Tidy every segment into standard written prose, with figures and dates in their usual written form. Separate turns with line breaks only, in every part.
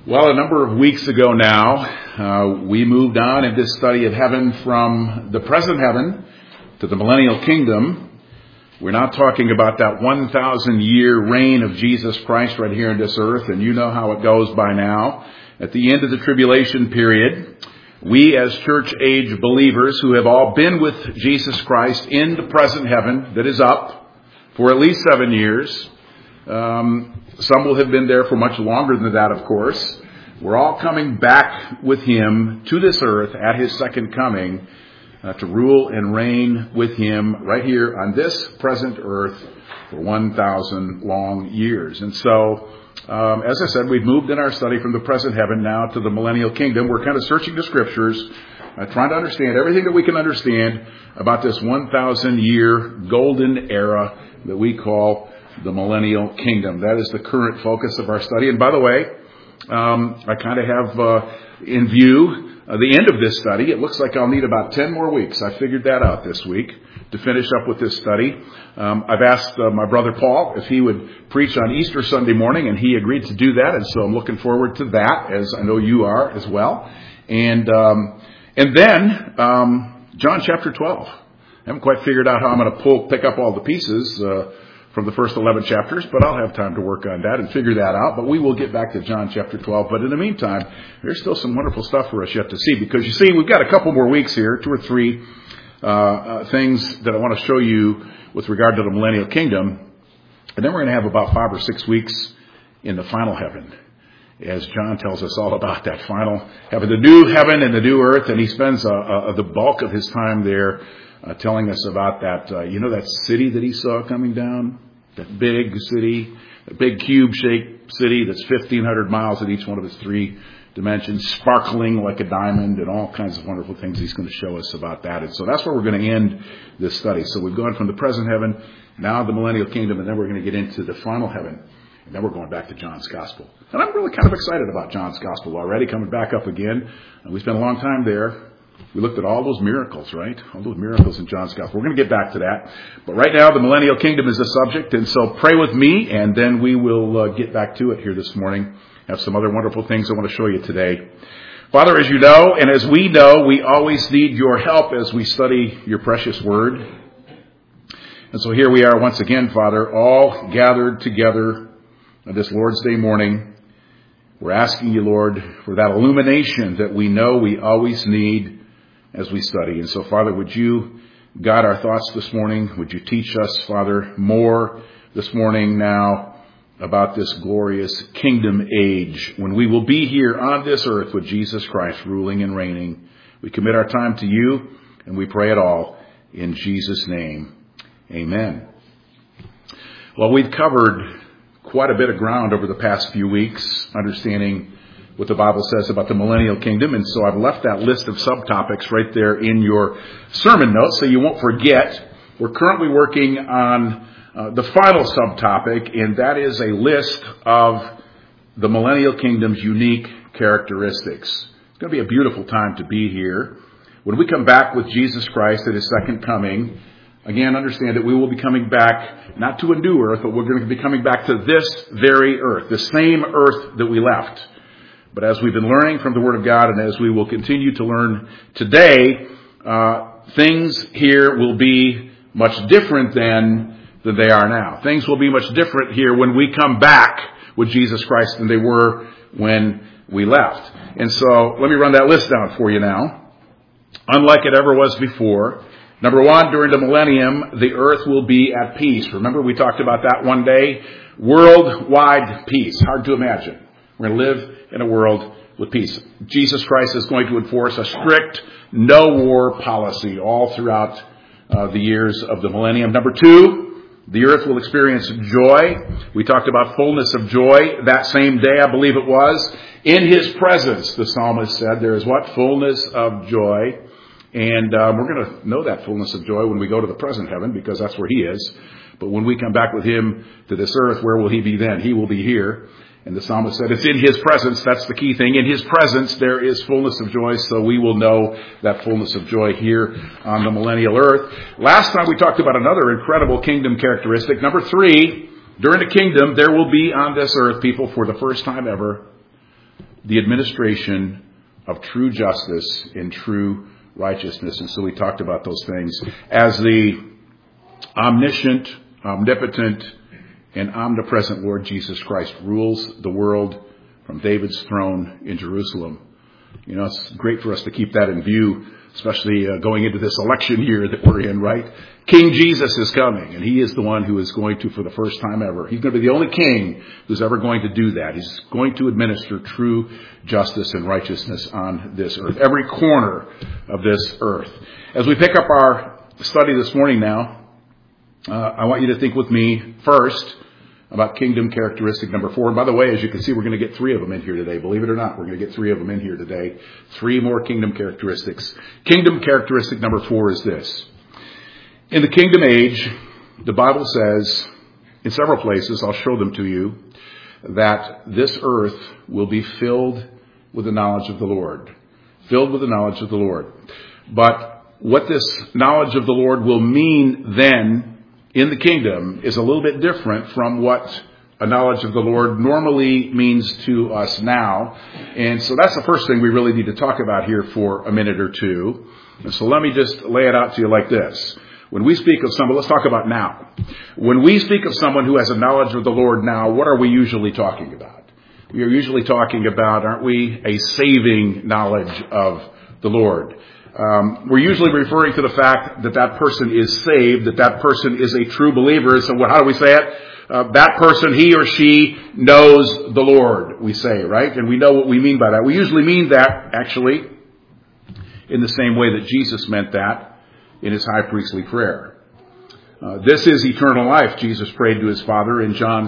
Well, a number of weeks ago now, we moved on in this study of heaven from the present heaven to the millennial kingdom. We're not talking about that 1,000-year reign of Jesus Christ right here on this earth, and you know how it goes by now. At the end of the tribulation period, we as church-age believers who have all been with Jesus Christ in the present heaven that is up for at least 7 years, some will have been there for much longer than that, of course. We're all coming back with Him to this earth at His second coming to rule and reign with Him right here on this present earth for 1,000 long years. And so, as I said, we've moved in our study from the present heaven now to the millennial kingdom. We're kind of searching the Scriptures, trying to understand everything that we can understand about this 1,000-year golden era that we call the millennial kingdom. That is the current focus of our study. And by the way, I kind of have in view the end of this study. It looks like I'll need about 10 more weeks. I figured that out this week to finish up with this study. I've asked my brother Paul if he would preach on Easter Sunday morning, and he agreed to do that. And so I'm looking forward to that, as I know you are as well. And then John chapter 12. I haven't quite figured out how I'm going to pick up all the pieces from the first 11 chapters, but I'll have time to work on that and figure that out. But we will get back to John chapter 12. But in the meantime, there's still some wonderful stuff for us yet to see, because you see, we've got a couple more weeks here, 2 or 3 things that I want to show you with regard to the millennial kingdom. And then we're going to have about 5 or 6 weeks in the final heaven, as John tells us all about that final heaven, the new heaven and the new earth. And he spends the bulk of his time there telling us about that, that city that he saw coming down, that big city, a big cube-shaped city that's 1,500 miles at each one of its 3 dimensions, sparkling like a diamond, and all kinds of wonderful things he's going to show us about that. And so that's where we're going to end this study. So we've gone from the present heaven, now the millennial kingdom, and then we're going to get into the final heaven. And then we're going back to John's Gospel. And I'm really kind of excited about John's Gospel already, coming back up again. And we spent a long time there. We looked at all those miracles, right? All those miracles in John's Gospel. We're going to get back to that. But right now, the millennial kingdom is the subject. And so pray with me, and then we will get back to it here this morning. Have some other wonderful things I want to show you today. Father, as you know, and as we know, we always need your help as we study your precious word. And so here we are once again, Father, all gathered together on this Lord's Day morning. We're asking you, Lord, for that illumination that we know we always need as we study. And so, Father, would you guide our thoughts this morning? Would you teach us, Father, more this morning now about this glorious kingdom age when we will be here on this earth with Jesus Christ ruling and reigning. We commit our time to you, and we pray it all in Jesus' name. Amen. Well, we've covered quite a bit of ground over the past few weeks, understanding what the Bible says about the millennial kingdom. And so I've left that list of subtopics right there in your sermon notes so you won't forget. We're currently working on the final subtopic, and that is a list of the millennial kingdom's unique characteristics. It's going to be a beautiful time to be here. When we come back with Jesus Christ at His second coming, again, understand that we will be coming back not to a new earth, but we're going to be coming back to this very earth, the same earth that we left. But as we've been learning from the Word of God, and as we will continue to learn today, things here will be much different than they are now. Things will be much different here when we come back with Jesus Christ than they were when we left. And so let me run that list down for you now. Unlike it ever was before, number 1, during the millennium, the earth will be at peace. Remember, we talked about that one day? Worldwide peace. Hard to imagine. We're going to live in a world with peace. Jesus Christ is going to enforce a strict no-war policy all throughout the years of the millennium. Number 2, the earth will experience joy. We talked about fullness of joy that same day, I believe it was. In His presence, the psalmist said, there is what? Fullness of joy. And we're going to know that fullness of joy when we go to the present heaven, because that's where He is. But when we come back with Him to this earth, where will He be then? He will be here. And the psalmist said it's in His presence. That's the key thing. In His presence, there is fullness of joy. So we will know that fullness of joy here on the millennial earth. Last time we talked about another incredible kingdom characteristic. Number 3, during the kingdom, there will be on this earth, people, for the first time ever, the administration of true justice and true righteousness. And so we talked about those things as the omniscient, omnipotent, and omnipresent Lord Jesus Christ rules the world from David's throne in Jerusalem. You know, it's great for us to keep that in view, especially going into this election year that we're in, right? King Jesus is coming, and he is the one who is going to, for the first time ever, he's going to be the only king who's ever going to do that. He's going to administer true justice and righteousness on this earth, every corner of this earth. As we pick up our study this morning now, I want you to think with me first about kingdom characteristic number 4. And by the way, as you can see, we're going to get 3 of them in here today. Believe it or not, we're going to get 3 of them in here today. 3 more kingdom characteristics. Kingdom characteristic number 4 is this. In the kingdom age, the Bible says, in several places, I'll show them to you, that this earth will be filled with the knowledge of the Lord. Filled with the knowledge of the Lord. But what this knowledge of the Lord will mean then in the kingdom is a little bit different from what a knowledge of the Lord normally means to us now. And so that's the first thing we really need to talk about here for a minute or two. And so let me just lay it out to you like this. When we speak of someone, let's talk about now. When we speak of someone who has a knowledge of the Lord now, what are we usually talking about? We are usually talking about, aren't we, a saving knowledge of the Lord. We're usually referring to the fact that that person is saved, that that person is a true believer. So how do we say it? That person, he or she, knows the Lord, we say, right? And we know what we mean by that. We usually mean that, actually, in the same way that Jesus meant that in his high priestly prayer. This is eternal life, Jesus prayed to his Father in John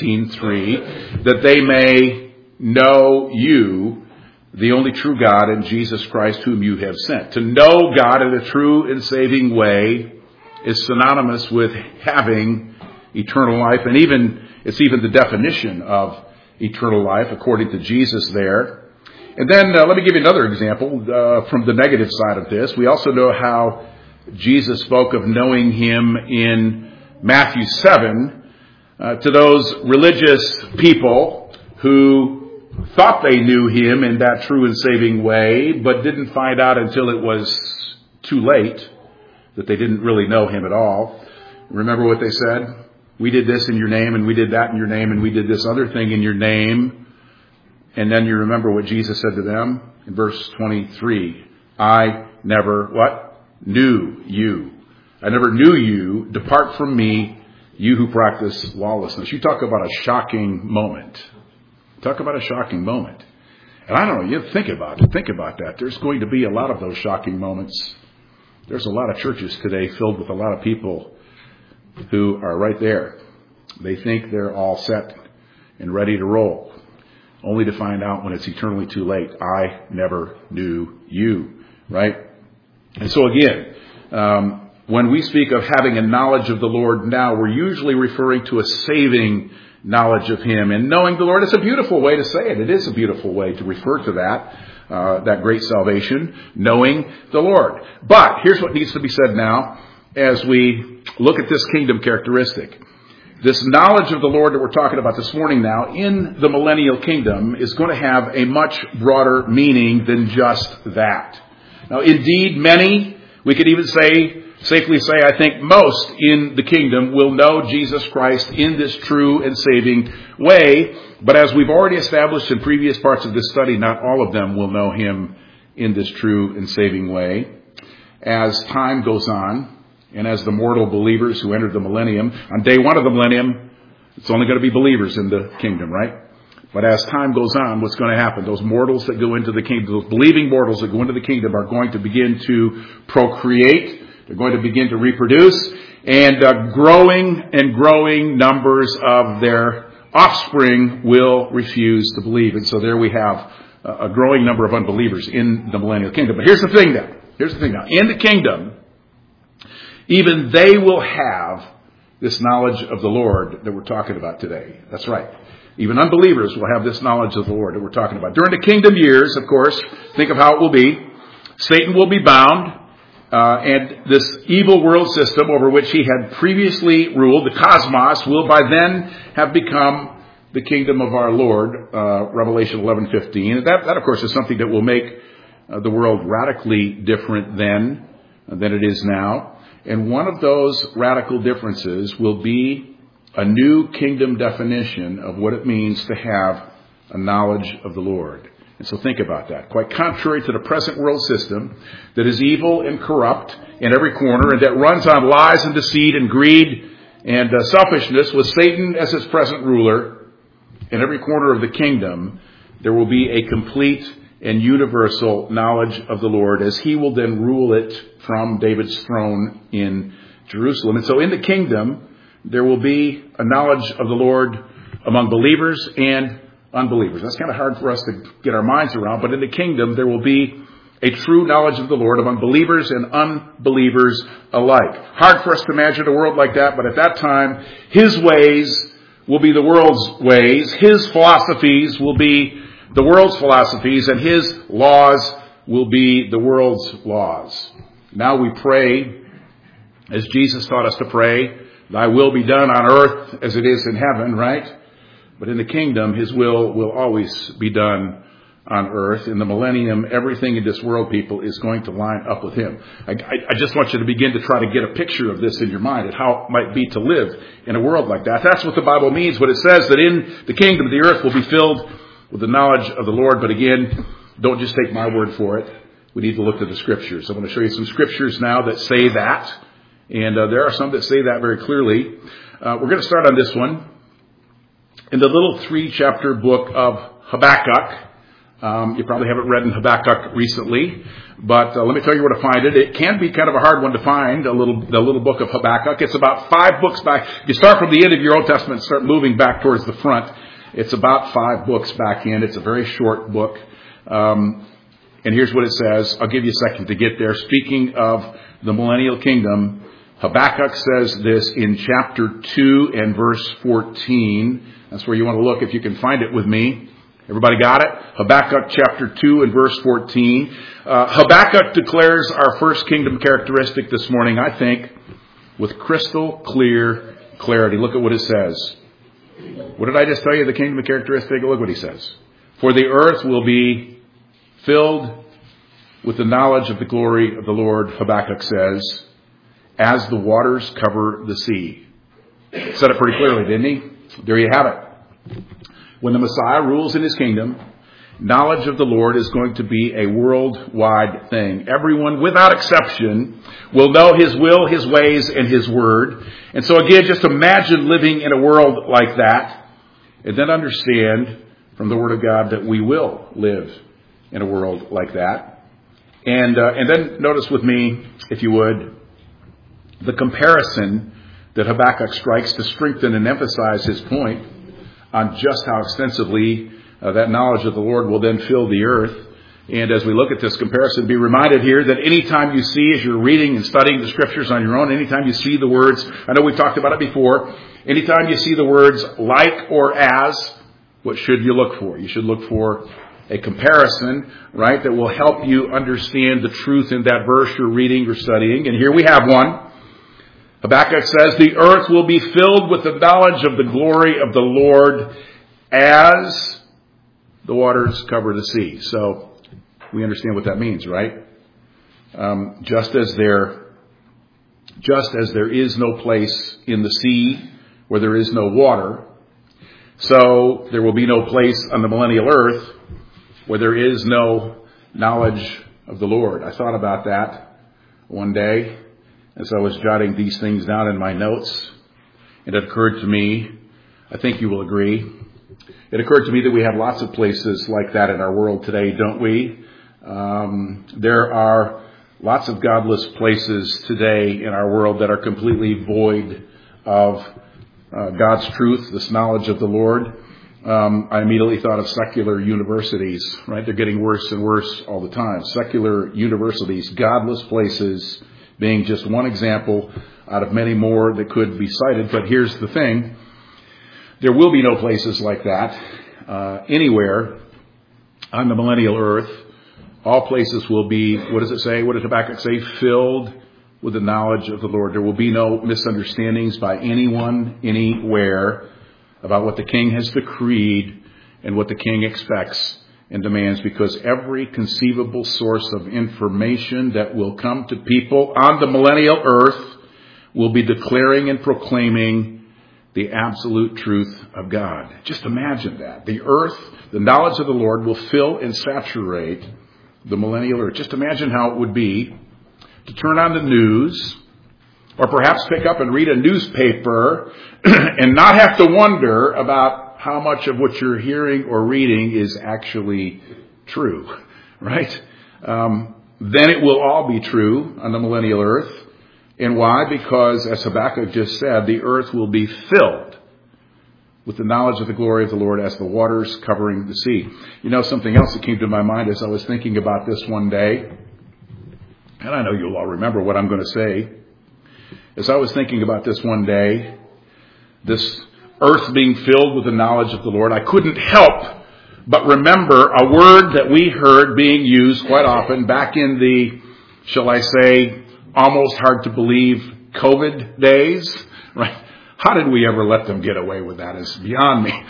17:3, that they may know you, the only true God, and Jesus Christ whom you have sent. To know God in a true and saving way is synonymous with having eternal life. And it's even the definition of eternal life according to Jesus there. And then let me give you another example from the negative side of this. We also know how Jesus spoke of knowing him in Matthew 7 to those religious people who thought they knew him in that true and saving way, but didn't find out until it was too late that they didn't really know him at all. Remember what they said? We did this in your name, and we did that in your name, and we did this other thing in your name. And then you remember what Jesus said to them in verse 23. I never, what? Knew you. I never knew you. Depart from me, you who practice lawlessness. You talk about a shocking moment. Talk about a shocking moment. And I don't know, you think about it. Think about that. There's going to be a lot of those shocking moments. There's a lot of churches today filled with a lot of people who are right there. They think they're all set and ready to roll, only to find out when it's eternally too late. I never knew you, right? And so again, when we speak of having a knowledge of the Lord now, we're usually referring to a saving knowledge of him. And knowing the Lord is a beautiful way to say it. It is a beautiful way to refer to that great salvation, knowing the Lord. But here's what needs to be said now as we look at this kingdom characteristic. This knowledge of the Lord that we're talking about this morning now in the millennial kingdom is going to have a much broader meaning than just that. Now, indeed, many, we could even safely say, I think most in the kingdom will know Jesus Christ in this true and saving way. But as we've already established in previous parts of this study, not all of them will know him in this true and saving way. As time goes on, and as the mortal believers who entered the millennium, on day 1 of the millennium, it's only going to be believers in the kingdom, right? But as time goes on, what's going to happen? Those mortals that go into the kingdom, those believing mortals that go into the kingdom are going to begin to procreate. They're going to begin to reproduce, and growing numbers of their offspring will refuse to believe. And so there we have a growing number of unbelievers in the millennial kingdom. But here's the thing now. In the kingdom, even they will have this knowledge of the Lord that we're talking about today. That's right. Even unbelievers will have this knowledge of the Lord that we're talking about. During the kingdom years, of course, think of how it will be. Satan will be bound. And this evil world system over which he had previously ruled, the cosmos, will by then have become the kingdom of our Lord, Revelation 11:15. That, of course, is something that will make the world radically different then than it is now. And one of those radical differences will be a new kingdom definition of what it means to have a knowledge of the Lord. And so think about that. Quite contrary to the present world system that is evil and corrupt in every corner and that runs on lies and deceit and greed and selfishness with Satan as its present ruler, in every corner of the kingdom, there will be a complete and universal knowledge of the Lord as he will then rule it from David's throne in Jerusalem. And so in the kingdom, there will be a knowledge of the Lord among believers and unbelievers. That's kind of hard for us to get our minds around, but in the kingdom, there will be a true knowledge of the Lord among believers and unbelievers alike. Hard for us to imagine a world like that, but at that time, his ways will be the world's ways, his philosophies will be the world's philosophies, and his laws will be the world's laws. Now we pray, as Jesus taught us to pray, thy will be done on earth as it is in heaven, right? But in the kingdom, his will always be done on earth. In the millennium, everything in this world, people, is going to line up with him. I just want you to begin to try to get a picture of this in your mind and how it might be to live in a world like that. That's what the Bible means when it says that in the kingdom, the earth will be filled with the knowledge of the Lord. But again, don't just take my word for it. We need to look to the Scriptures. I'm going to show you some Scriptures now that say that. And there are some that say that very clearly. We're going to start on this one. In the little 3-chapter book of Habakkuk. You probably haven't read in Habakkuk recently, but let me tell you where to find it. It can be kind of a hard one to find, the little book of Habakkuk. It's about 5 books back. You start from the end of your Old Testament and start moving back towards the front. It's about 5 books back in. It's a very short book. And here's what it says. I'll give you a second to get there. Speaking of the millennial kingdom, Habakkuk says this in chapter 2 and verse 14. That's where you want to look if you can find it with me. Everybody got it? Habakkuk chapter 2 and verse 14. Habakkuk declares our first kingdom characteristic this morning, I think, with crystal clear clarity. Look at what it says. What did I just tell you, the kingdom characteristic? Look what he says. For the earth will be filled with the knowledge of the glory of the Lord, Habakkuk says, as the waters cover the sea. Said it pretty clearly, didn't he? There you have it. When the Messiah rules in his kingdom, knowledge of the Lord is going to be a worldwide thing. Everyone, without exception, will know his will, his ways, and his word. And so again, just imagine living in a world like that, and then understand from the Word of God that we will live in a world like that. And then notice with me, if you would, the comparison that Habakkuk strikes to strengthen and emphasize his point on just how extensively that knowledge of the Lord will then fill the earth. And as we look at this comparison, be reminded here that anytime you see, as you're reading and studying the Scriptures on your own, anytime you see the words, I know we've talked about it before, anytime you see the words like or as, what should you look for? You should look for a comparison, right, that will help you understand the truth in that verse you're reading or studying. And here we have one. Habakkuk says, the earth will be filled with the knowledge of the glory of the Lord as the waters cover the sea. So we understand what that means, right? Just as there is no place in the sea where there is no water, so there will be no place on the millennial earth where there is no knowledge of the Lord. I thought about that one day as I was jotting these things down in my notes. It occurred to me, I think you will agree, it occurred to me that we have lots of places like that in our world today, don't we? There are lots of godless places today in our world that are completely void of God's truth, this knowledge of the Lord. I immediately thought of secular universities, right? They're getting worse and worse all the time. Secular universities, godless places, being just one example out of many more that could be cited. But here's the thing. There will be no places like that anywhere on the millennial earth. All places will be, what does it say? What did Habakkuk say? Filled with the knowledge of the Lord. There will be no misunderstandings by anyone, anywhere. about what the king has decreed and what the king expects and demands, because every conceivable source of information that will come to people on the millennial earth will be declaring and proclaiming the absolute truth of God. Just imagine that. The earth, the knowledge of the Lord will fill and saturate the millennial earth. Just imagine how it would be to turn on the news, or perhaps pick up and read a newspaper and not have to wonder about how much of what you're hearing or reading is actually true, right? Then it will all be true on the millennial earth. And why? Because, as Habakkuk just said, the earth will be filled with the knowledge of the glory of the Lord as the waters covering the sea. You know, something else that came to my mind as I was thinking about this one day, and I know you'll all remember what I'm going to say. As I was thinking about this one day, this earth being filled with the knowledge of the Lord, I couldn't help but remember a word that we heard being used quite often back in the, shall I say, almost hard to believe COVID days, right? How did we ever let them get away with that is beyond me.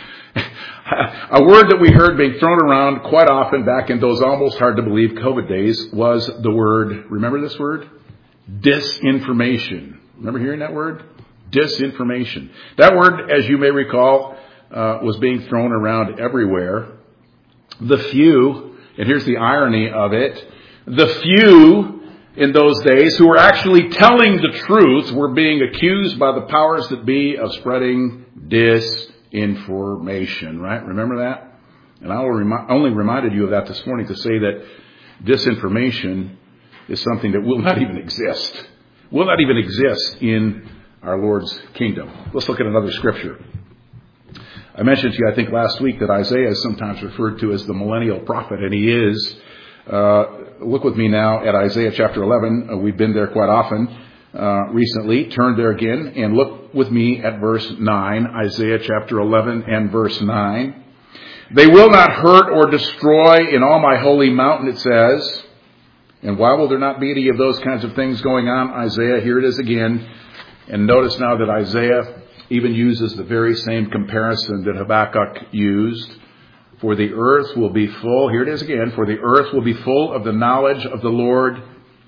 A word that we heard being thrown around quite often back in those almost hard to believe COVID days was the word, remember this word? Disinformation. Remember hearing that word? Disinformation. That word, as you may recall, was being thrown around everywhere. The few, and here's the irony of it, the few in those days who were actually telling the truth were being accused by the powers that be of spreading disinformation, right? Remember that? And I only reminded you of that this morning to say that disinformation is something that will not even exist. Will not even exist in our Lord's kingdom. Let's look at another scripture. I mentioned to you, I think last week, that Isaiah is sometimes referred to as the millennial prophet, and he is. Look with me now at Isaiah chapter 11. We've been there quite often recently. Turn there again and look with me at verse 9. Isaiah chapter 11 and verse 9. They will not hurt or destroy in all my holy mountain, it says. And why will there not be any of those kinds of things going on? Isaiah, here it is again. And notice now that Isaiah even uses the very same comparison that Habakkuk used. For the earth will be full, here it is again, for the earth will be full of the knowledge of the Lord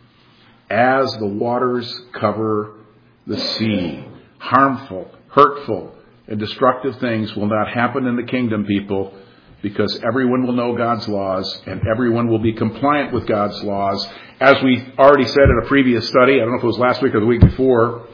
as the waters cover the sea. Harmful, hurtful, and destructive things will not happen in the kingdom, people, because everyone will know God's laws and everyone will be compliant with God's laws. As we already said in a previous study, I don't know if it was last week or the week before,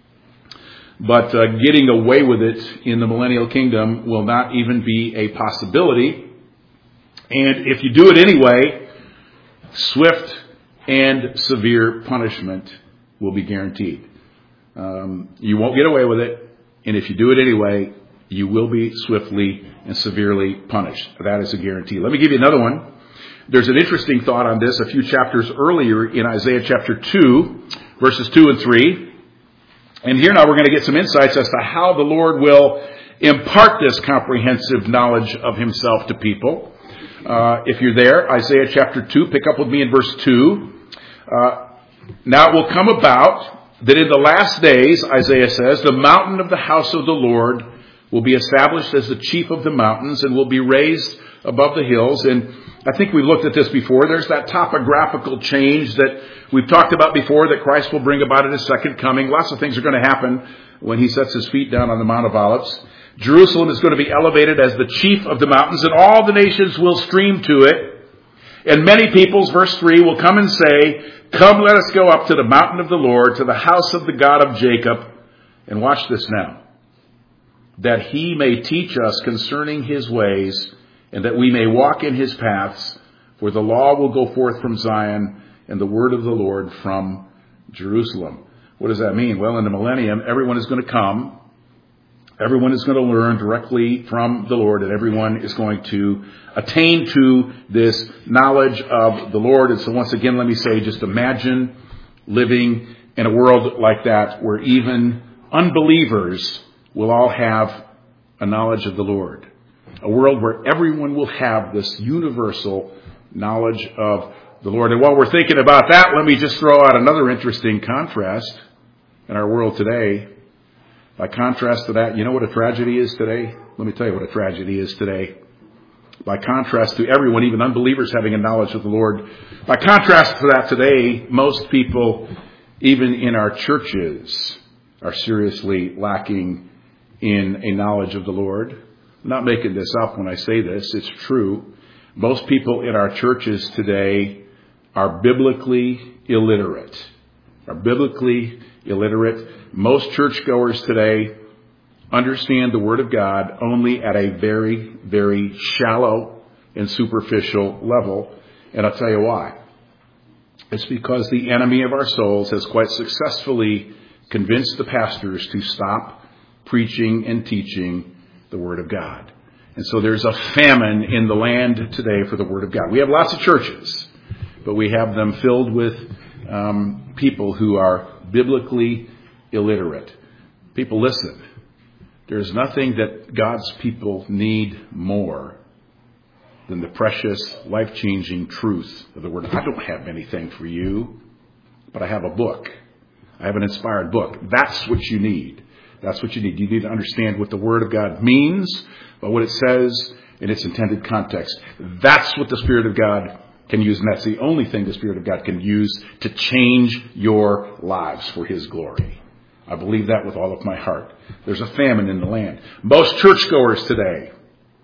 but getting away with it in the millennial kingdom will not even be a possibility. And if you do it anyway, swift and severe punishment will be guaranteed. You won't get away with it. And if you do it anyway, you will be swiftly and severely punished. That is a guarantee. Let me give you another one. There's an interesting thought on this a few chapters earlier in Isaiah chapter 2, verses 2 and 3. And here now we're going to get some insights as to how the Lord will impart this comprehensive knowledge of himself to people. If you're there, Isaiah chapter 2, pick up with me in verse 2. Now it will come about that in the last days, Isaiah says, the mountain of the house of the Lord will be established as the chief of the mountains and will be raised above the hills. And I think we've looked at this before. There's that topographical change that we've talked about before that Christ will bring about at his second coming. Lots of things are going to happen when he sets his feet down on the Mount of Olives. Jerusalem is going to be elevated as the chief of the mountains, and all the nations will stream to it. And many peoples, verse 3, will come and say, come, let us go up to the mountain of the Lord, to the house of the God of Jacob. And watch this now. That he may teach us concerning his ways, and that we may walk in his paths. For the law will go forth from Zion, and the word of the Lord from Jerusalem. What does that mean? Well, in the millennium, everyone is going to come. Everyone is going to learn directly from the Lord, and everyone is going to attain to this knowledge of the Lord. And so once again, let me say, just imagine living in a world like that where even unbelievers will all have a knowledge of the Lord. A world where everyone will have this universal knowledge of the Lord. And while we're thinking about that, let me just throw out another interesting contrast in our world today. By contrast to that, you know what a tragedy is today? Let me tell you what a tragedy is today. By contrast to everyone, even unbelievers, having a knowledge of the Lord, by contrast to that today, most people, even in our churches, are seriously lacking in a knowledge of the Lord. I'm not making this up when I say this. It's true. Most people in our churches today are biblically illiterate. Most churchgoers today understand the Word of God only at a very, very shallow and superficial level. And I'll tell you why. It's because the enemy of our souls has quite successfully convinced the pastors to stop preaching and teaching the Word of God. And so there's a famine in the land today for the Word of God. We have lots of churches, but we have them filled with people who are biblically illiterate. People, listen. There's nothing that God's people need more than the precious, life-changing truth of the Word. I don't have anything for you, but I have a book. I have an inspired book. That's what you need. That's what you need. You need to understand what the Word of God means, but what it says in its intended context. That's what the Spirit of God can use, and that's the only thing the Spirit of God can use to change your lives for His glory. I believe that with all of my heart. There's a famine in the land. Most churchgoers today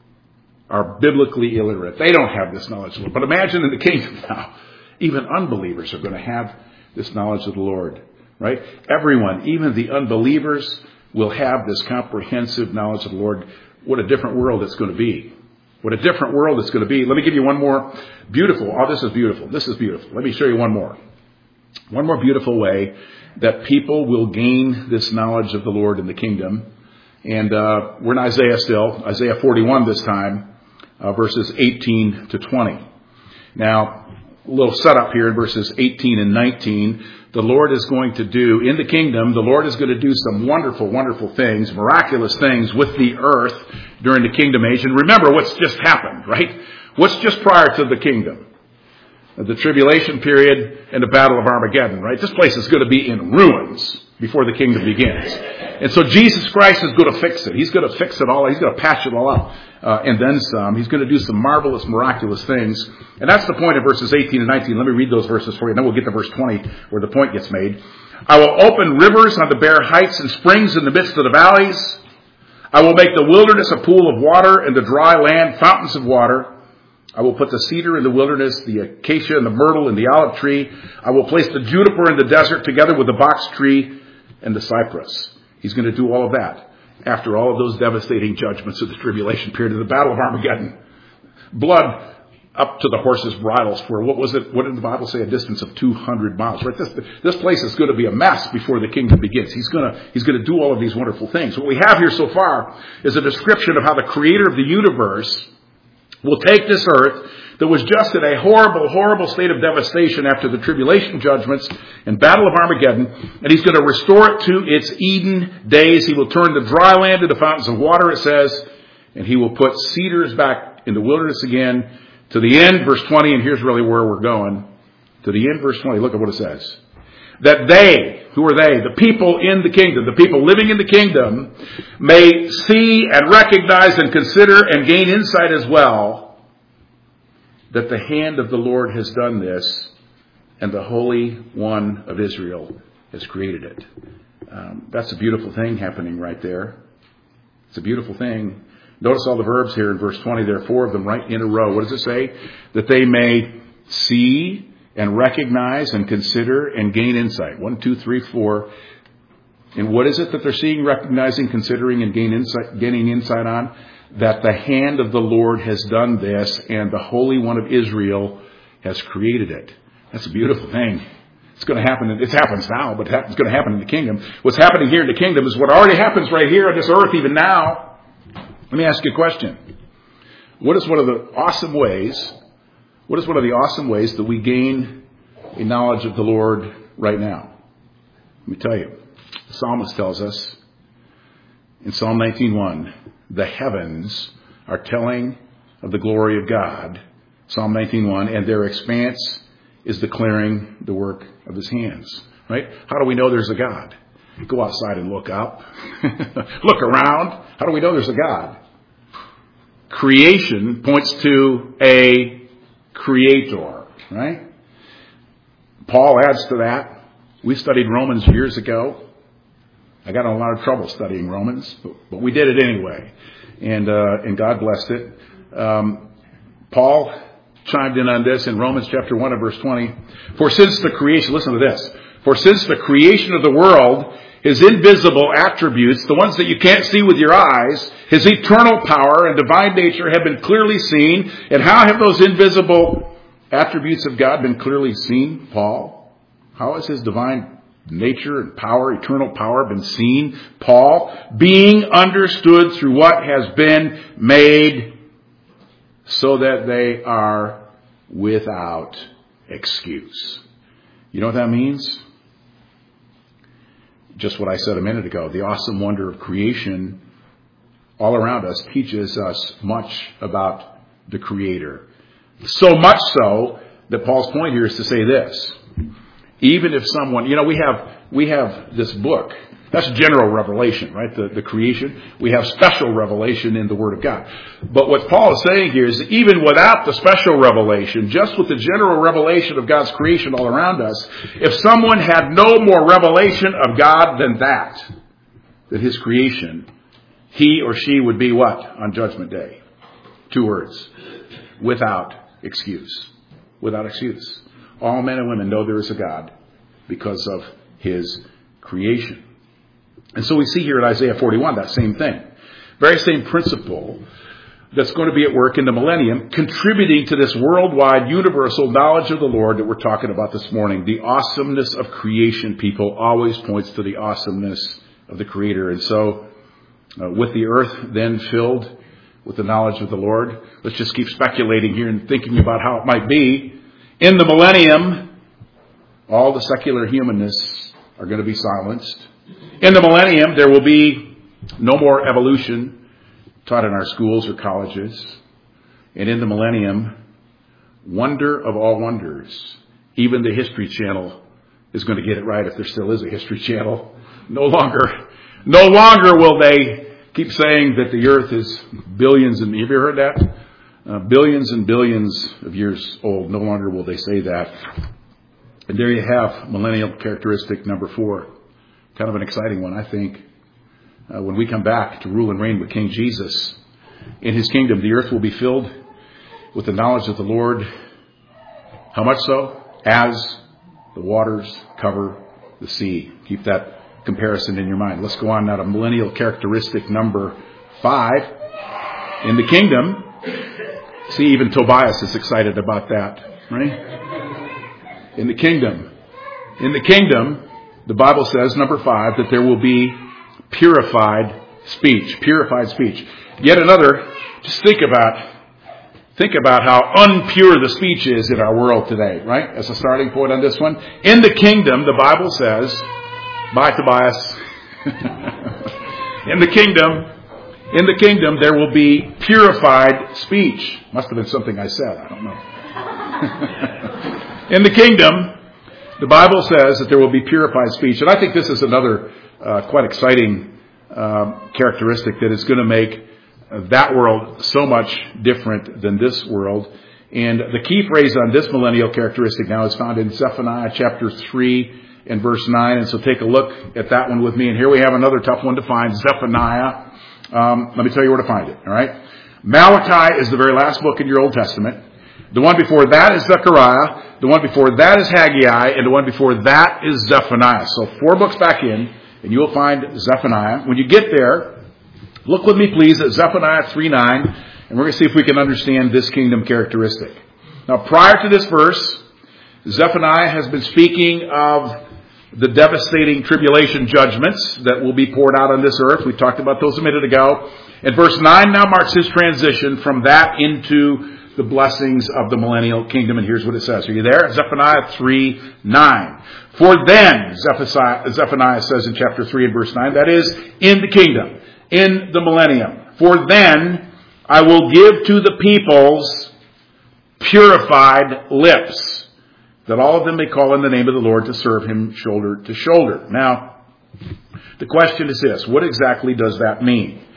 are biblically illiterate. They don't have this knowledge of the Lord. But imagine in the kingdom now, even unbelievers are going to have this knowledge of the Lord, right? Everyone, even the unbelievers, will have this comprehensive knowledge of the Lord. What a different world it's going to be. What a different world it's going to be. Let me give you one more beautiful. Oh, this is beautiful. This is beautiful. Let me show you one more. One more beautiful way that people will gain this knowledge of the Lord in the kingdom. And we're in Isaiah still, Isaiah 41 this time, verses 18 to 20. Now, a little setup here in verses 18 and 19. The Lord is going to do, in the kingdom, the Lord is going to do some wonderful, wonderful things, miraculous things with the earth during the kingdom age. And remember what's just happened, right? What's just prior to the kingdom? The tribulation period and the battle of Armageddon, right? This place is going to be in ruins before the kingdom begins. And so Jesus Christ is going to fix it. He's going to fix it all. He's going to patch it all up. And then some. He's going to do some marvelous, miraculous things. And that's the point of verses 18 and 19. Let me read those verses for you, and then we'll get to verse 20 where the point gets made. I will open rivers on the bare heights and springs in the midst of the valleys. I will make the wilderness a pool of water and the dry land fountains of water. I will put the cedar in the wilderness, the acacia and the myrtle and the olive tree. I will place the juniper in the desert together with the box tree and the cypress. He's going to do all of that after all of those devastating judgments of the tribulation period of the battle of Armageddon. Blood up to the horses' bridles for, what was it? What did the Bible say? A distance of 200 miles. Right? This place is going to be a mess before the kingdom begins. He's going to do all of these wonderful things. What we have here so far is a description of how the creator of the universe will take this earth that was just in a horrible, horrible state of devastation after the tribulation judgments and battle of Armageddon, and he's going to restore it to its Eden days. He will turn the dry land into fountains of water, it says, and he will put cedars back in the wilderness again. To the end, verse 20, and here's really where we're going. To the end, verse 20, look at what it says. That they, who are they? The people in the kingdom, the people living in the kingdom, may see and recognize and consider and gain insight as well, that the hand of the Lord has done this, and the Holy One of Israel has created it. That's a beautiful thing happening right there. It's a beautiful thing. Notice all the verbs here in verse 20. There are 4 of them right in a row. What does it say? That they may see and recognize and consider and gain insight. 1, 2, 3, 4. And what is it that they're seeing, recognizing, considering, and gaining insight on? That the hand of the Lord has done this, and the Holy One of Israel has created it. That's a beautiful thing. It's going to happen. It happens now, but it's going to happen in the kingdom. What's happening here in the kingdom is what already happens right here on this earth even now. Let me ask you a question. What is one of the awesome ways that we gain a knowledge of the Lord right now? Let me tell you. The psalmist tells us in Psalm 19:1, the heavens are telling of the glory of God. Psalm 19:1, and their expanse is declaring the work of his hands. Right? How do we know there's a God? Go outside and look up. Look around. How do we know there's a God? creation points to a creator, right? Paul adds to that. We studied Romans years ago. I got in a lot of trouble studying Romans, but we did it anyway. And God blessed it. Paul chimed in on this in Romans chapter 1 and verse 20. For since the creation, listen to this. For since the creation of the world, his invisible attributes, the ones that you can't see with your eyes, his eternal power and divine nature have been clearly seen. And how have those invisible attributes of God been clearly seen, Paul? How has his divine nature and power, eternal power, been seen, Paul? Being understood through what has been made, so that they are without excuse. You know what that means? Just what I said a minute ago. The awesome wonder of creation all around us teaches us much about the Creator. So much so that Paul's point here is to say this. Even if someone, we have this book. That's general revelation, right? The creation. We have special revelation in the Word of God. But what Paul is saying here is that even without the special revelation, just with the general revelation of God's creation all around us, if someone had no more revelation of God than that His creation, he or she would be what on Judgment Day? 2 words. Without excuse. Without excuse. All men and women know there is a God because of His creation. And so we see here in Isaiah 41 that same thing. Very same principle that's going to be at work in the millennium, contributing to this worldwide universal knowledge of the Lord that we're talking about this morning. The awesomeness of creation, people, always points to the awesomeness of the Creator. And so with the earth then filled with the knowledge of the Lord, let's just keep speculating here and thinking about how it might be. In the millennium, all the secular humanists are going to be silenced. In the millennium, there will be no more evolution taught in our schools or colleges. And in the millennium, wonder of all wonders, even the History Channel is going to get it right if there still is a History Channel. No longer will they keep saying that the earth is billions and, have you heard that? Billions and billions of years old. No longer will they say that. And there you have millennial characteristic number 4. Kind of an exciting one, I think. When we come back to rule and reign with King Jesus in His kingdom, the earth will be filled with the knowledge of the Lord. How much so? As the waters cover the sea. Keep that comparison in your mind. Let's go on now to millennial characteristic number 5. In the kingdom, see, even Tobias is excited about that, right? In the kingdom, the Bible says, number 5, that there will be purified speech. Purified speech. Yet another, just think about how unpure the speech is in our world today, right? As a starting point on this one. In the kingdom, the Bible says, by Tobias, in the kingdom, there will be purified speech. Must have been something I said, I don't know. In the kingdom, the Bible says that there will be purified speech. And I think this is another quite exciting characteristic that is going to make that world so much different than this world. And the key phrase on this millennial characteristic now is found in Zephaniah chapter 3 and verse 9. And so take a look at that one with me. And here we have another tough one to find, Zephaniah. Let me tell you where to find it, all right? Malachi is the very last book in your Old Testament. The one before that is Zechariah. The one before that is Haggai. And the one before that is Zephaniah. So 4 books back in, and you will find Zephaniah. When you get there, look with me, please, at Zephaniah 3:9. And we're going to see if we can understand this kingdom characteristic. Now, prior to this verse, Zephaniah has been speaking of the devastating tribulation judgments that will be poured out on this earth. We talked about those a minute ago. And verse 9 now marks his transition from that into the blessings of the millennial kingdom. And here's what it says. Are you there? Zephaniah 3:9. For then, Zephaniah says in chapter 3 and verse 9, that is, in the kingdom, in the millennium. For then I will give to the peoples purified lips, that all of them may call on the name of the Lord to serve Him shoulder to shoulder. Now, the question is this. What exactly does that mean?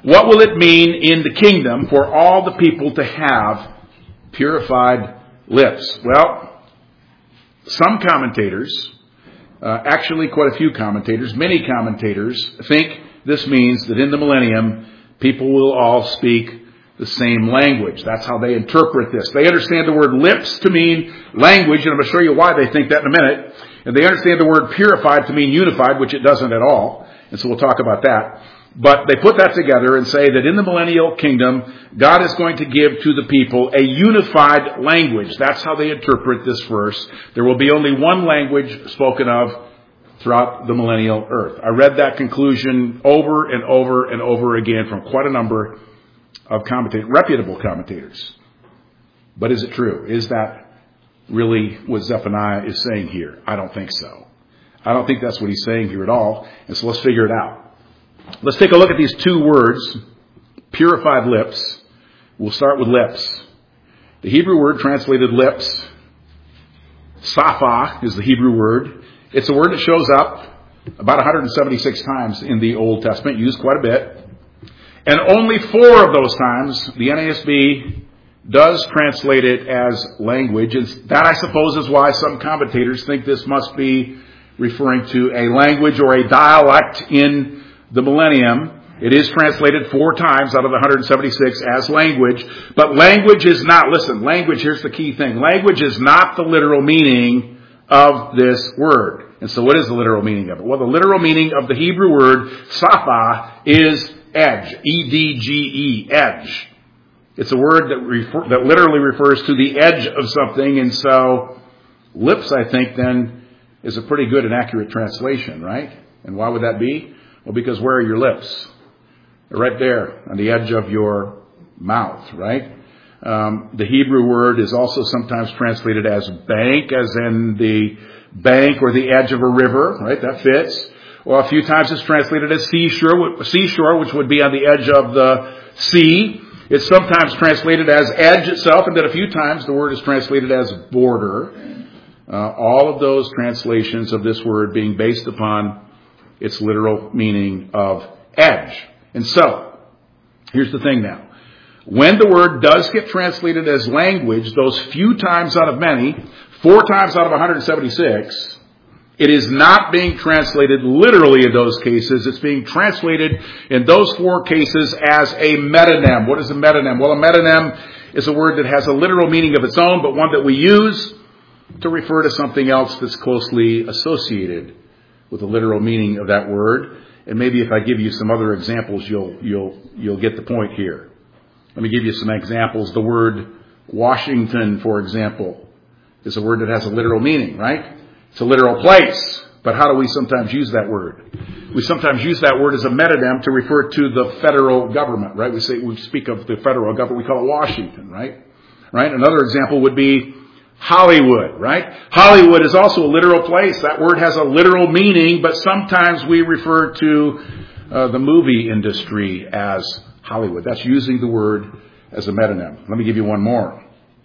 What will it mean in the kingdom for all the people to have purified lips? Well, some commentators, actually quite a few commentators, many commentators, think this means that in the millennium, people will all speak the same language. That's how they interpret this. They understand the word lips to mean language, and I'm going to show you why they think that in a minute. And they understand the word purified to mean unified, which it doesn't at all. And so we'll talk about that. But they put that together and say that in the millennial kingdom, God is going to give to the people a unified language. That's how they interpret this verse. There will be only one language spoken of throughout the millennial earth. I read that conclusion over and over and over again from quite a number of commentators, reputable commentators. But is it true? Is that really what Zephaniah is saying here? I don't think so. I don't think that's what he's saying here at all. And so let's figure it out. Let's take a look at these two words, purified lips. We'll start with lips. The Hebrew word translated lips, safa is the Hebrew word. It's a word that shows up about 176 times in the Old Testament, used quite a bit. And only 4 of those times, the NASB does translate it as language. And that, I suppose, is why some commentators think this must be referring to a language or a dialect in the millennium. It is translated 4 times out of the 176 as language. But language is not, listen, language, here's the key thing. Language is not the literal meaning of this word. And so what is the literal meaning of it? Well, the literal meaning of the Hebrew word, safa, is edge. E-D-G-E, edge. It's a word that literally refers to the edge of something. And so lips, I think, then, is a pretty good and accurate translation, right? And why would that be? Well, because where are your lips? They're right there on the edge of your mouth, right? The Hebrew word is also sometimes translated as bank, as in the bank or the edge of a river, right? That fits. Or a few times it's translated as seashore, which would be on the edge of the sea. It's sometimes translated as edge itself, and then a few times the word is translated as border. All of those translations of this word being based upon its literal meaning of edge. And so, here's the thing now. When the word does get translated as language, those few times out of many, 4 times out of 176, it is not being translated literally in those cases. It's being translated in those 4 cases as a metonym. What is a metonym? Well, a metonym is a word that has a literal meaning of its own, but one that we use to refer to something else that's closely associated with the literal meaning of that word. And maybe if I give you some other examples, you'll get the point here. Let me give you some examples. The word Washington, for example, is a word that has a literal meaning, right? It's a literal place. But how do we sometimes use that word? We sometimes use that word as a metonym to refer to the federal government, right? We speak of the federal government, we call it Washington, right? Right? Another example would be Hollywood, right? Hollywood is also a literal place. That word has a literal meaning, but sometimes we refer to the movie industry as Hollywood. That's using the word as a metonym. Let me give you one more.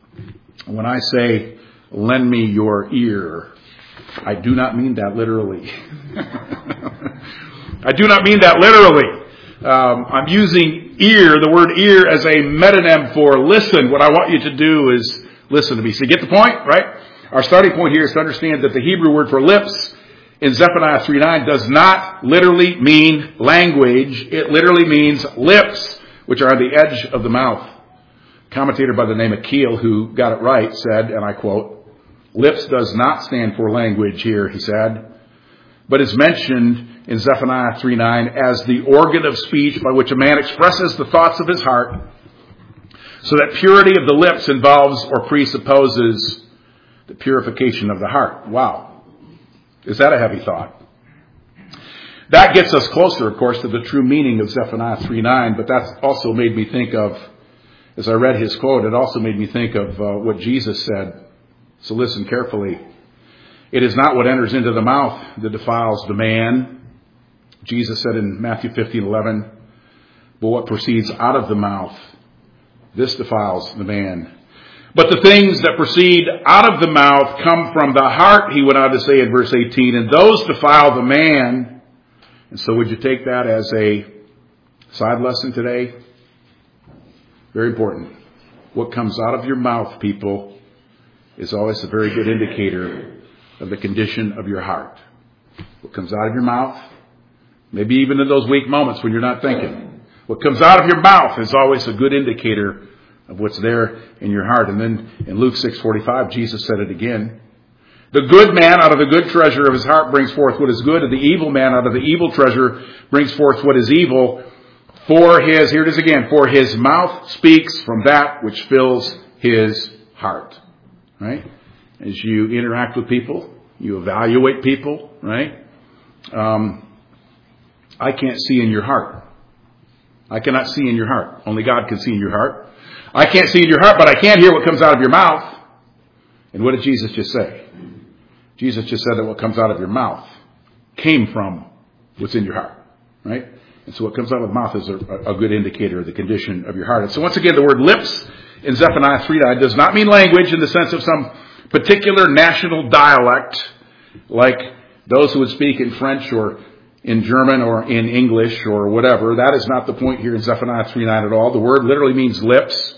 When I say, lend me your ear, I do not mean that literally. I do not mean that literally. I'm using ear, the word ear, as a metonym for listen. What I want you to do is listen to me. So you get the point, right? Our starting point here is to understand that the Hebrew word for lips in Zephaniah 3:9 does not literally mean language. It literally means lips, which are on the edge of the mouth. A commentator by the name of Keel, who got it right, said, and I quote, "Lips does not stand for language here," he said, but is mentioned in Zephaniah 3:9 as the organ of speech by which a man expresses the thoughts of his heart. So that purity of the lips involves or presupposes the purification of the heart. Wow. Is that a heavy thought? That gets us closer, of course, to the true meaning of Zephaniah 3:9, but that also made me think of, as I read his quote, it also made me think of what Jesus said. So listen carefully. It is not what enters into the mouth that defiles the man. Jesus said in Matthew 15:11, but what proceeds out of the mouth, this defiles the man. But the things that proceed out of the mouth come from the heart, he went on to say in verse 18, and those defile the man. And so would you take that as a Side lesson today, very important. What comes out of your mouth, people, is always a very good indicator of the condition of your heart. What comes out of your mouth, maybe even in those weak moments when you're not thinking, what comes out of your mouth is always a good indicator of what's there in your heart. And then in Luke 6:45, Jesus said it again. The good man out of the good treasure of his heart brings forth what is good, and the evil man out of the evil treasure brings forth what is evil. Here it is again, for his mouth speaks from that which fills his heart. Right? As you interact with people, you evaluate people, right? I can't see in your heart. I cannot see in your heart. Only God can see in your heart. I can't see in your heart, but I can hear what comes out of your mouth. And what did Jesus just say? Jesus just said that what comes out of your mouth came from what's in your heart, right? And so what comes out of the mouth is a good indicator of the condition of your heart. And so once again, the word lips in Zephaniah 3:9 does not mean language in the sense of some particular national dialect, like those who would speak in French or in German or in English or whatever. That is not the point here in Zephaniah 3:9 at all. The word literally means lips.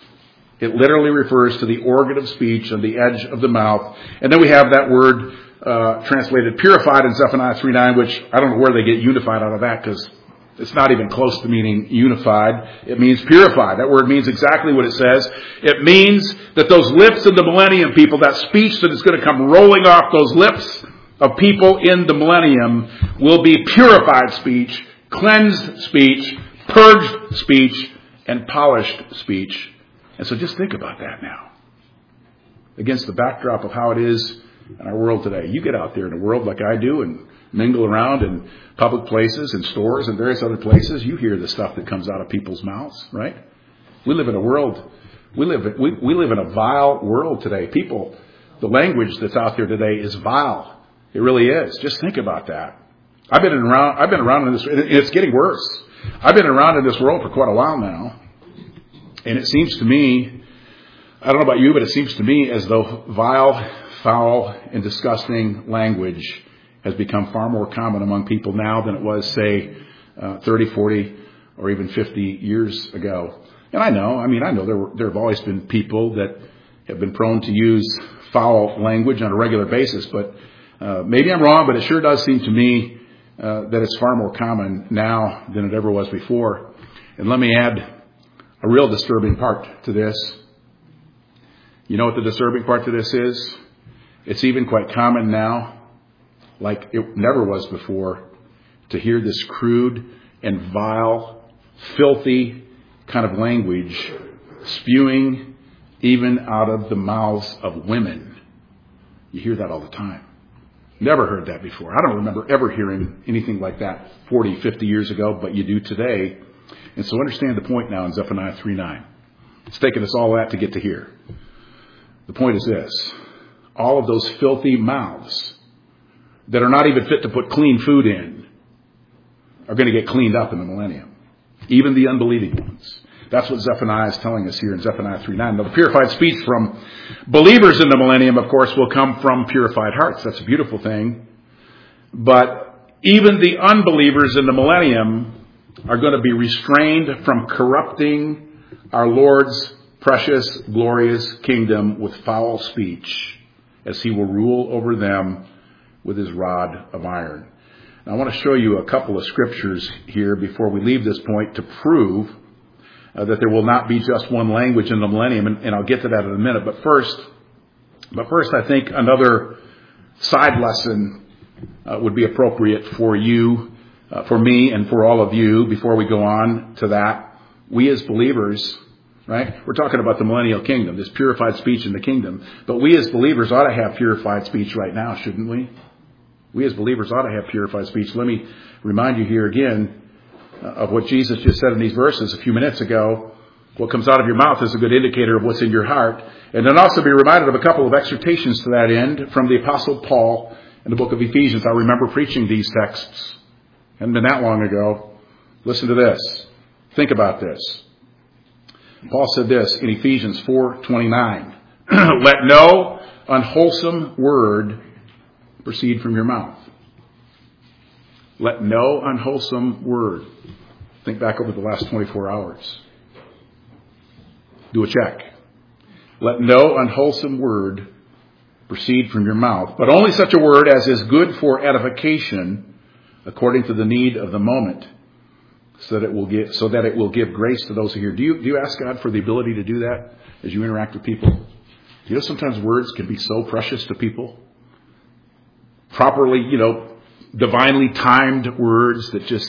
It literally refers to the organ of speech on the edge of the mouth. And then we have that word translated purified in Zephaniah 3:9, which I don't know where they get unified out of that, because it's not even close to meaning unified. It means purified. That word means exactly what it says. It means that those lips of the millennium people, that speech that is going to come rolling off those lips of people in the millennium, will be purified speech, cleansed speech, purged speech, and polished speech. And so just think about that now. Against the backdrop of how it is in our world today. You get out there in the world like I do and mingle around in public places and stores and various other places. You hear the stuff that comes out of people's mouths, right? We live in a world, we live in a vile world today. People, the language that's out there today is vile. It really is. Just think about that. I've been around in this, and it's getting worse. I've been around in this world for quite a while now. And it seems to me, I don't know about you, but it seems to me as though vile, foul, and disgusting language has become far more common among people now than it was, say, 30, 40, or even 50 years ago. And I know there have always been people that have been prone to use foul language on a regular basis, but maybe I'm wrong, but it sure does seem to me that it's far more common now than it ever was before. And let me add a real disturbing part to this. You know what the disturbing part to this is? It's even quite common now, like it never was before, to hear this crude and vile, filthy kind of language spewing even out of the mouths of women. You hear that all the time. Never heard that before. I don't remember ever hearing anything like that 40, 50 years ago, but you do today. And so understand the point now in Zephaniah 3:9. It's taken us all that to get to here. The point is this. All of those filthy mouths that are not even fit to put clean food in are going to get cleaned up in the millennium. Even the unbelieving ones. That's what Zephaniah is telling us here in Zephaniah 3:9. Now, the purified speech from believers in the millennium, of course, will come from purified hearts. That's a beautiful thing. But even the unbelievers in the millennium are going to be restrained from corrupting our Lord's precious, glorious kingdom with foul speech, as he will rule over them with his rod of iron. Now, I want to show you a couple of scriptures here before we leave this point to prove that there will not be just one language in the millennium, and I'll get to that in a minute. But first, I think another side lesson would be appropriate for you, for me, and for all of you before we go on to that. We as believers, right? We're talking about the millennial kingdom, this purified speech in the kingdom. But we as believers ought to have purified speech right now, shouldn't we? We as believers ought to have purified speech. Let me remind you here again of what Jesus just said in these verses a few minutes ago. What comes out of your mouth is a good indicator of what's in your heart. And then also be reminded of a couple of exhortations to that end from the Apostle Paul in the book of Ephesians. I remember preaching these texts. It hadn't been that long ago. Listen to this. Think about this. Paul said this in Ephesians 4:29. Let no unwholesome word proceed from your mouth. Let no unwholesome word Think back over the last 24 hours. Do a check. Let no unwholesome word proceed from your mouth, but only such a word as is good for edification according to the need of the moment, so that it will give grace to those who hear. Do you ask God for the ability to do that as you interact with people? Do you know sometimes words can be so precious to people? Properly, divinely timed words that just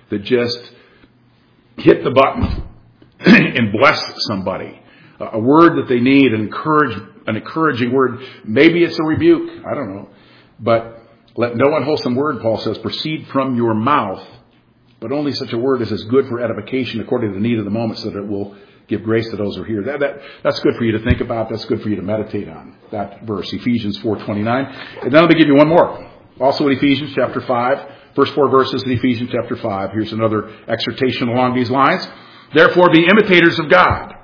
hit the button and bless somebody. A word that they need, an encouraging word. Maybe it's a rebuke. I don't know. But let no unwholesome word, Paul says, proceed from your mouth, but only such a word as is good for edification according to the need of the moment, so that it will give grace to those who hear. That's good for you to think about. That's good for you to meditate on. That verse, Ephesians 4:29. And then let me give you one more. Also in Ephesians chapter 5, first 4 verses in Ephesians chapter 5. Here's another exhortation along these lines. Therefore be imitators of God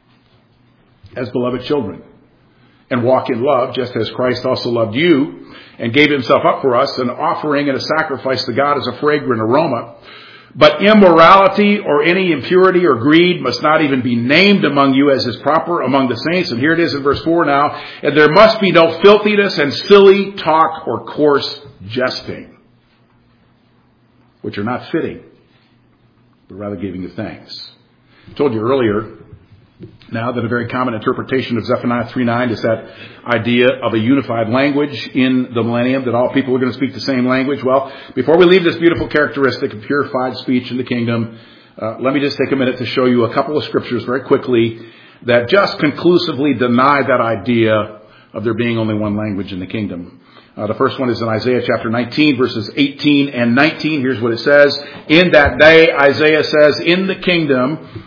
as beloved children, and walk in love, just as Christ also loved you and gave himself up for us, an offering and a sacrifice to God as a fragrant aroma. But immorality or any impurity or greed must not even be named among you, as is proper among the saints. And here it is in verse 4 now. And there must be no filthiness and silly talk or coarse jesting, which are not fitting, but rather giving you thanks. I told you earlier now that a very common interpretation of Zephaniah 3:9 is that idea of a unified language in the millennium, that all people are going to speak the same language. Well, before we leave this beautiful characteristic of purified speech in the kingdom, let me just take a minute to show you a couple of scriptures very quickly that just conclusively deny that idea of there being only one language in the kingdom. The first one is in Isaiah chapter 19, verses 18 and 19. Here's what it says. In that day, Isaiah says, in the kingdom,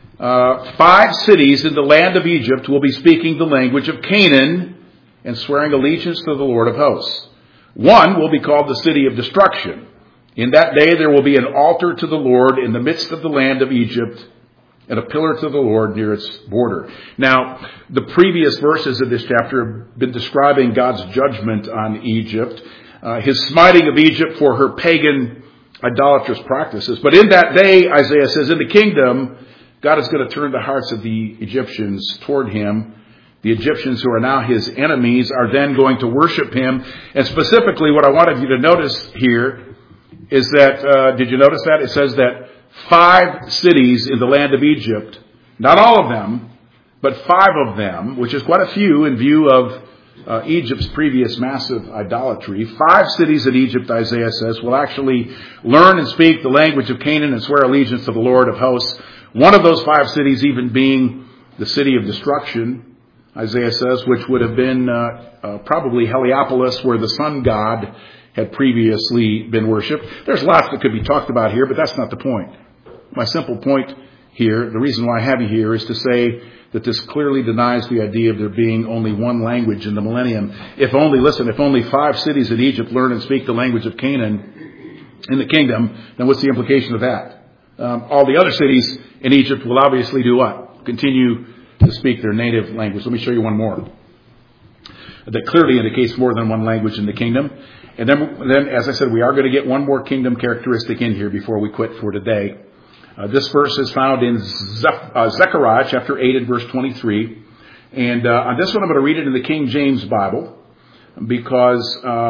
5 cities in the land of Egypt will be speaking the language of Canaan and swearing allegiance to the Lord of hosts. One will be called the city of destruction. In that day there will be an altar to the Lord in the midst of the land of Egypt, and a pillar to the Lord near its border. Now, the previous verses of this chapter have been describing God's judgment on Egypt, his smiting of Egypt for her pagan idolatrous practices. But in that day, Isaiah says, in the kingdom, God is going to turn the hearts of the Egyptians toward him. The Egyptians, who are now his enemies, are then going to worship him. And specifically, what I wanted you to notice here is that, did you notice that? It says that 5 cities in the land of Egypt, not all of them, but 5 of them, which is quite a few in view of Egypt's previous massive idolatry. 5 cities in Egypt, Isaiah says, will actually learn and speak the language of Canaan and swear allegiance to the Lord of hosts. One of those 5 cities even being the city of destruction, Isaiah says, which would have been probably Heliopolis, where the sun god had previously been worshipped. There's lots that could be talked about here, but that's not the point. My simple point here, the reason why I have you here, is to say that this clearly denies the idea of there being only one language in the millennium. If only 5 cities in Egypt learn and speak the language of Canaan in the kingdom, then what's the implication of that? All the other cities in Egypt will obviously do what? Continue to speak their native language. Let me show you one more that clearly indicates more than one language in the kingdom. And then, as I said, we are going to get one more kingdom characteristic in here before we quit for today. This verse is found in Zechariah chapter 8 and verse 23. And on this one, I'm going to read it in the King James Bible, because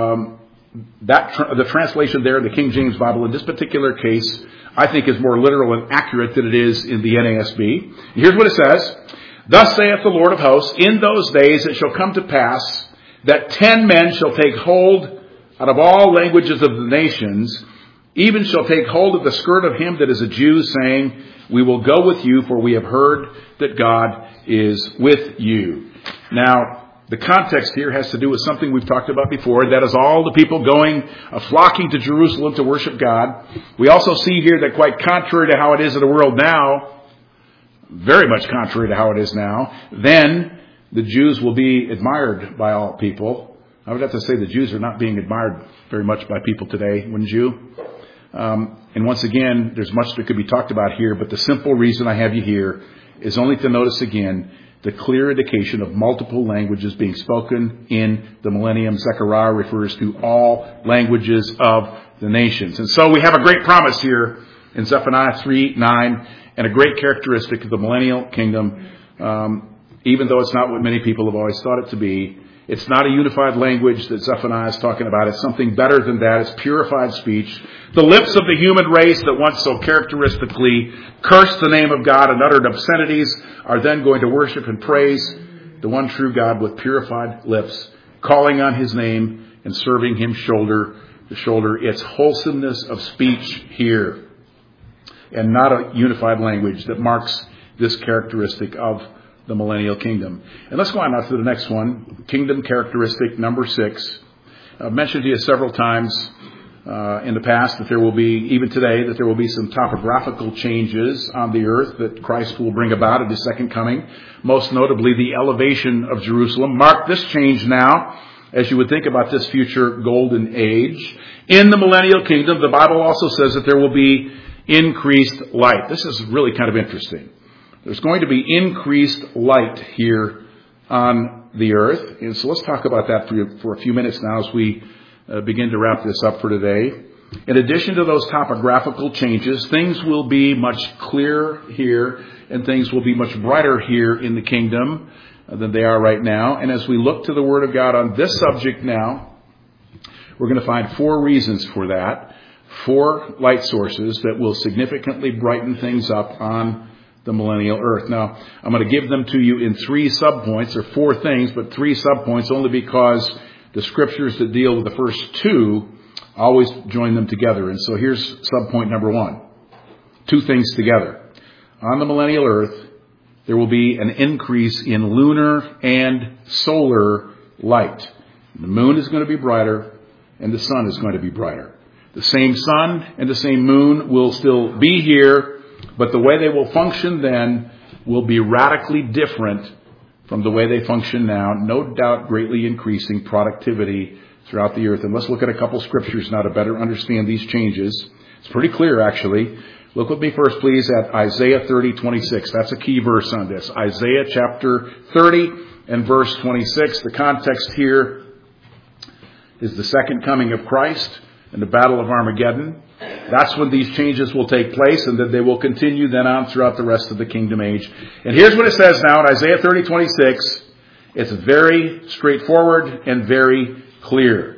the translation there in the King James Bible in this particular case, I think, is more literal and accurate than it is in the NASB. Here's what it says. Thus saith the Lord of hosts, in those days it shall come to pass that 10 men shall take hold out of all languages of the nations, even shall take hold of the skirt of him that is a Jew, saying, we will go with you, for we have heard that God is with you. Now, the context here has to do with something we've talked about before. That is all the people going, flocking to Jerusalem to worship God. We also see here that, quite contrary to how it is in the world now, very much contrary to how it is now, then the Jews will be admired by all people. I would have to say the Jews are not being admired very much by people today, wouldn't you? And once again, there's much that could be talked about here, but the simple reason I have you here is only to notice again the clear indication of multiple languages being spoken in the millennium. Zechariah refers to all languages of the nations. And so we have a great promise here in Zephaniah 3:9, and a great characteristic of the millennial kingdom, even though it's not what many people have always thought it to be. It's not a unified language that Zephaniah is talking about. It's something better than that. It's purified speech. The lips of the human race that once so characteristically cursed the name of God and uttered obscenities are then going to worship and praise the one true God with purified lips, calling on his name and serving him shoulder to shoulder. It's wholesomeness of speech here, and not a unified language, that marks this characteristic of the millennial kingdom. And let's go on now to the next one, kingdom characteristic number 6. I've mentioned to you several times in the past that there will be, even today, that there will be some topographical changes on the earth that Christ will bring about at his second coming. Most notably, the elevation of Jerusalem. Mark this change now as you would think about this future golden age. In the millennial kingdom, the Bible also says that there will be increased light. This is really kind of interesting. There's going to be increased light here on the earth. And so let's talk about that for a few minutes now as we begin to wrap this up for today. In addition to those topographical changes, things will be much clearer here, and things will be much brighter here in the kingdom than they are right now. And as we look to the Word of God on this subject now, we're going to find 4 reasons for that. 4 light sources that will significantly brighten things up on the millennial earth. Now, I'm going to give them to you in 3 subpoints, or 4 things, but 3 subpoints only because the scriptures that deal with the first 2 always join them together. And so here's subpoint number 1. 2 things together. On the millennial earth, there will be an increase in lunar and solar light. The moon is going to be brighter, and the sun is going to be brighter. The same sun and the same moon will still be here, but the way they will function then will be radically different from the way they function now, no doubt greatly increasing productivity throughout the earth. And let's look at a couple scriptures now to better understand these changes. It's pretty clear, actually. Look with me first, please, at Isaiah 30:26. That's a key verse on this. Isaiah chapter 30 and verse 26. The context here is the second coming of Christ and the battle of Armageddon. That's when these changes will take place, and that they will continue then on throughout the rest of the kingdom age. And here's what it says now in Isaiah 30:26. It's very straightforward and very clear.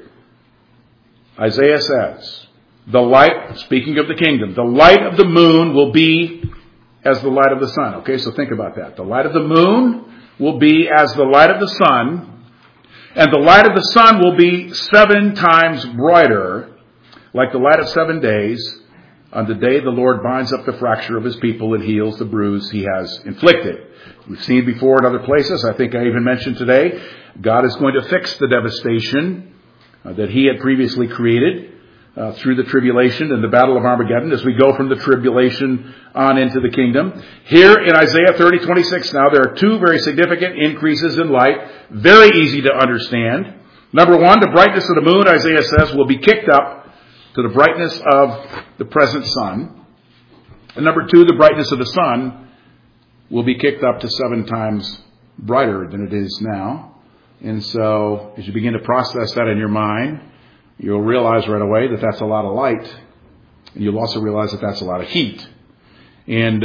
Isaiah says, the light, speaking of the kingdom, the light of the moon will be as the light of the sun. Okay, so think about that. The light of the moon will be as the light of the sun, and the light of the sun will be 7 times brighter, like the light of 7 days, on the day the Lord binds up the fracture of his people and heals the bruise he has inflicted. We've seen before in other places, I think I even mentioned today, God is going to fix the devastation that he had previously created through the tribulation and the battle of Armageddon as we go from the tribulation on into the kingdom. Here in Isaiah 30:26 now, there are 2 very significant increases in light, very easy to understand. Number 1, the brightness of the moon, Isaiah says, will be kicked up to the brightness of the present sun. And number 2, the brightness of the sun will be kicked up to 7 times brighter than it is now. And so, as you begin to process that in your mind, you'll realize right away that that's a lot of light. And you'll also realize that that's a lot of heat. And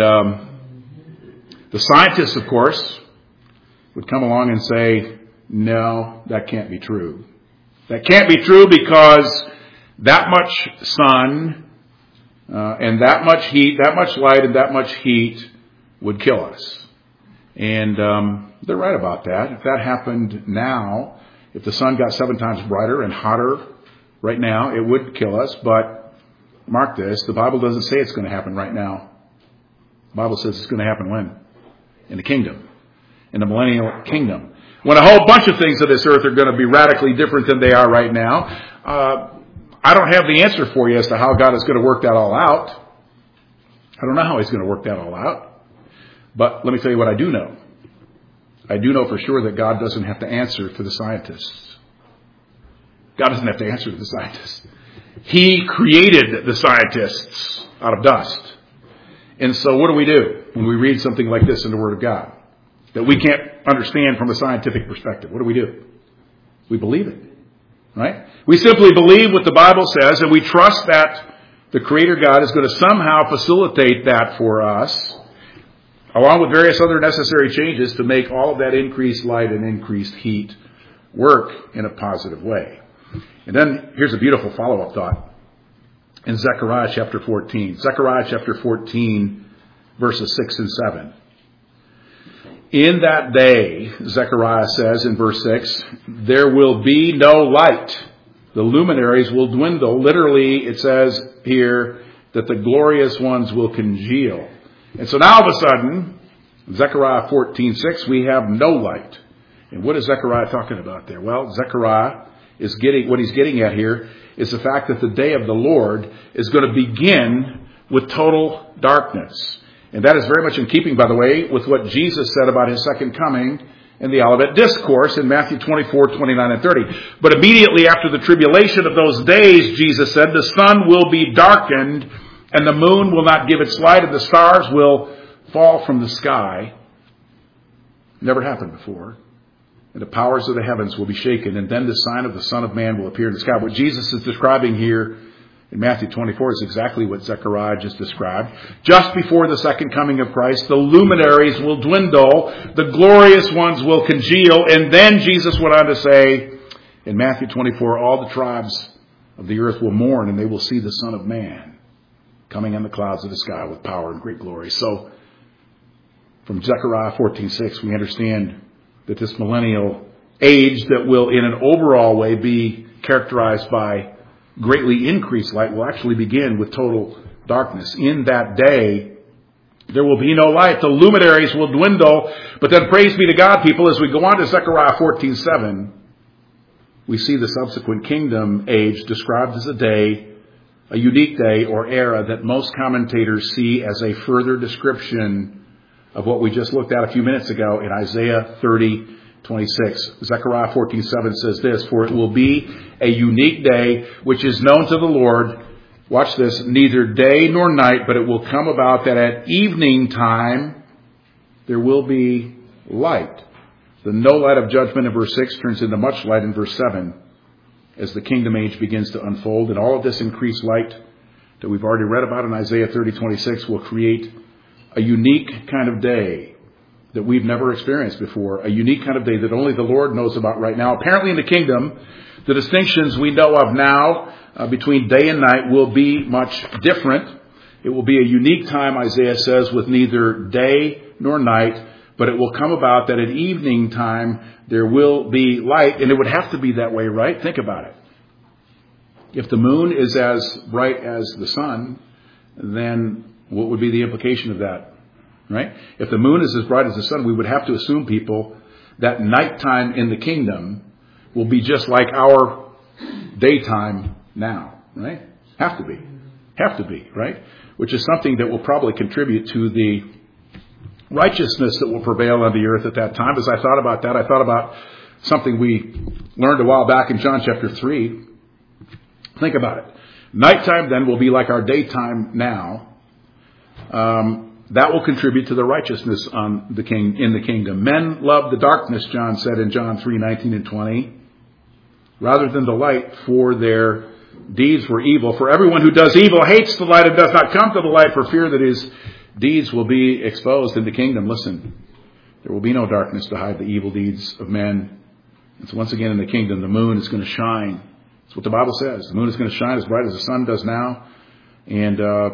the scientists, of course, would come along and say, no, that can't be true. That can't be true because that much sun and that much heat, that much light and that much heat would kill us. And they're right about that. If that happened now, if the sun got 7 times brighter and hotter right now, it would kill us. But mark this, the Bible doesn't say it's going to happen right now. The Bible says it's going to happen when? In the kingdom. In the millennial kingdom. When a whole bunch of things of this earth are going to be radically different than they are right now. I don't have the answer for you as to how God is going to work that all out. I don't know how he's going to work that all out. But let me tell you what I do know. I do know for sure that God doesn't have to answer to the scientists. God doesn't have to answer to the scientists. He created the scientists out of dust. And so what do we do when we read something like this in the Word of God that we can't understand from a scientific perspective? What do? We believe it. Right? We simply believe what the Bible says, and we trust that the Creator God is going to somehow facilitate that for us, along with various other necessary changes to make all of that increased light and increased heat work in a positive way. And then here's a beautiful follow-up thought in Zechariah chapter 14. Zechariah chapter 14, verses 6 and 7. In that day, Zechariah says in verse 6, there will be no light. The luminaries will dwindle. Literally, it says here that the glorious ones will congeal. And so now all of a sudden, Zechariah 14:6, we have no light. And what is Zechariah talking about there? Well, Zechariah is what he's getting at here is the fact that the day of the Lord is going to begin with total darkness. And that is very much in keeping, by the way, with what Jesus said about his second coming in the Olivet Discourse in Matthew 24, 29, and 30. But immediately after the tribulation of those days, Jesus said, the sun will be darkened, and the moon will not give its light, and the stars will fall from the sky. Never happened before. And the powers of the heavens will be shaken, and then the sign of the Son of Man will appear in the sky. What Jesus is describing here in Matthew 24 is exactly what Zechariah just described. Just before the second coming of Christ, the luminaries will dwindle, the glorious ones will congeal, and then Jesus went on to say in Matthew 24, all the tribes of the earth will mourn, and they will see the Son of Man coming on the clouds of the sky with power and great glory. So, from Zechariah 14:6, we understand that this millennial age that will in an overall way be characterized by greatly increased light will actually begin with total darkness. In that day, there will be no light. The luminaries will dwindle. But then praise be to God, people, as we go on to Zechariah 14:7, we see the subsequent kingdom age described as a unique day or era that most commentators see as a further description of what we just looked at a few minutes ago in Isaiah 30:26. Zechariah 14:7 says this, for it will be a unique day which is known to the Lord. Watch this, neither day nor night, but it will come about that at evening time there will be light. The no light of judgment in verse 6 turns into much light in verse 7 as the kingdom age begins to unfold. And all of this increased light that we've already read about in Isaiah 30:26 will create a unique kind of day that we've never experienced before. A unique kind of day that only the Lord knows about right now. Apparently in the kingdom, the distinctions we know of now between day and night will be much different. It will be a unique time, Isaiah says, with neither day nor night, but it will come about that at evening time there will be light. And it would have to be that way, right? Think about it. If the moon is as bright as the sun, then what would be the implication of that, right? If the moon is as bright as the sun, we would have to assume, people, that nighttime in the kingdom will be just like our daytime now, right? Have to be, right? Which is something that will probably contribute to the righteousness that will prevail on the earth at that time. As I thought about that, I thought about something we learned a while back in John chapter 3. Think about it. Nighttime then will be like our daytime now. That will contribute to the righteousness in the kingdom. Men love the darkness, John said in John 3:19 and 20, rather than the light, for their deeds were evil. For everyone who does evil hates the light and does not come to the light for fear that his deeds will be exposed in the kingdom. Listen, there will be no darkness to hide the evil deeds of men. And so once again in the kingdom, the moon is going to shine. That's what the Bible says. The moon is going to shine as bright as the sun does now. And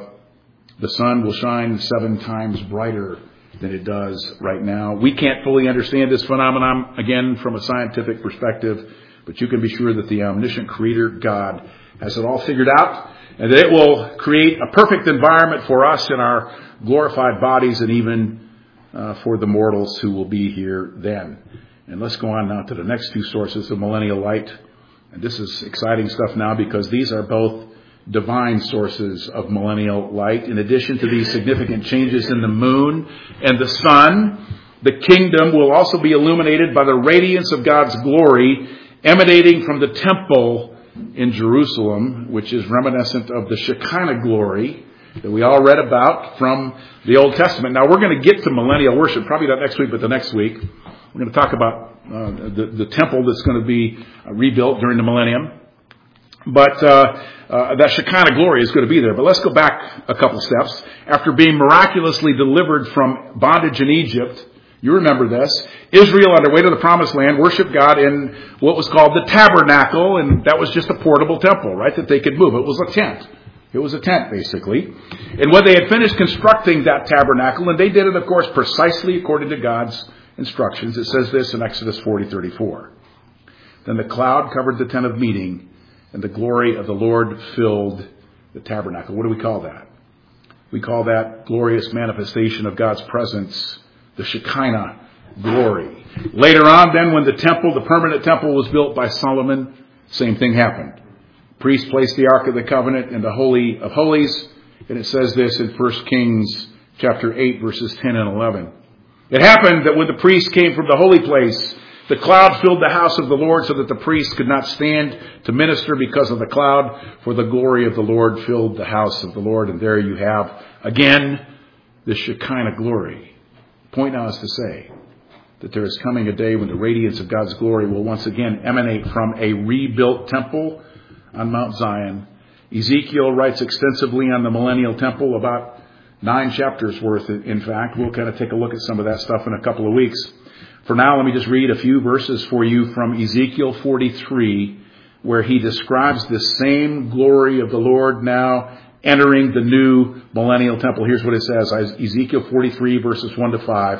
the sun will shine 7 times brighter than it does right now. We can't fully understand this phenomenon, again, from a scientific perspective, but you can be sure that the omniscient Creator God has it all figured out, and that it will create a perfect environment for us in our glorified bodies and even for the mortals who will be here then. And let's go on now to the next 2 sources of millennial light. And this is exciting stuff now because these are both divine sources of millennial light. In addition to these significant changes in the moon and the sun, the kingdom will also be illuminated by the radiance of God's glory emanating from the temple in Jerusalem, which is reminiscent of the Shekinah glory that we all read about from the Old Testament. Now, we're going to get to millennial worship, probably not next week, but the next week. We're going to talk about the temple that's going to be rebuilt during the millennium. But that Shekinah glory is going to be there. But let's go back a couple steps. After being miraculously delivered from bondage in Egypt, you remember this, Israel on their way to the promised land worshiped God in what was called the tabernacle, and that was just a portable temple, right, that they could move. It was a tent. It was a tent, basically. And when they had finished constructing that tabernacle, and they did it, of course, precisely according to God's instructions, it says this in Exodus 40:34. Then the cloud covered the tent of meeting, and the glory of the Lord filled the tabernacle. What do we call that? We call that glorious manifestation of God's presence, the Shekinah glory. Later on, then, when the temple, the permanent temple, was built by Solomon, same thing happened. Priest placed the Ark of the Covenant in the Holy of Holies, and it says this in 1 Kings chapter 8, verses 10 and 11. It happened that when the priest came from the holy place, the cloud filled the house of the Lord so that the priest could not stand to minister because of the cloud, for the glory of the Lord filled the house of the Lord. And there you have, again, the Shekinah glory. Point now is to say that there is coming a day when the radiance of God's glory will once again emanate from a rebuilt temple on Mount Zion. Ezekiel writes extensively on the millennial temple, about 9 chapters worth, in fact. We'll kind of take a look at some of that stuff in a couple of weeks. For now, let me just read a few verses for you from Ezekiel 43, where he describes this same glory of the Lord now entering the new millennial temple. Here's what it says, Ezekiel 43, verses 1 to 5.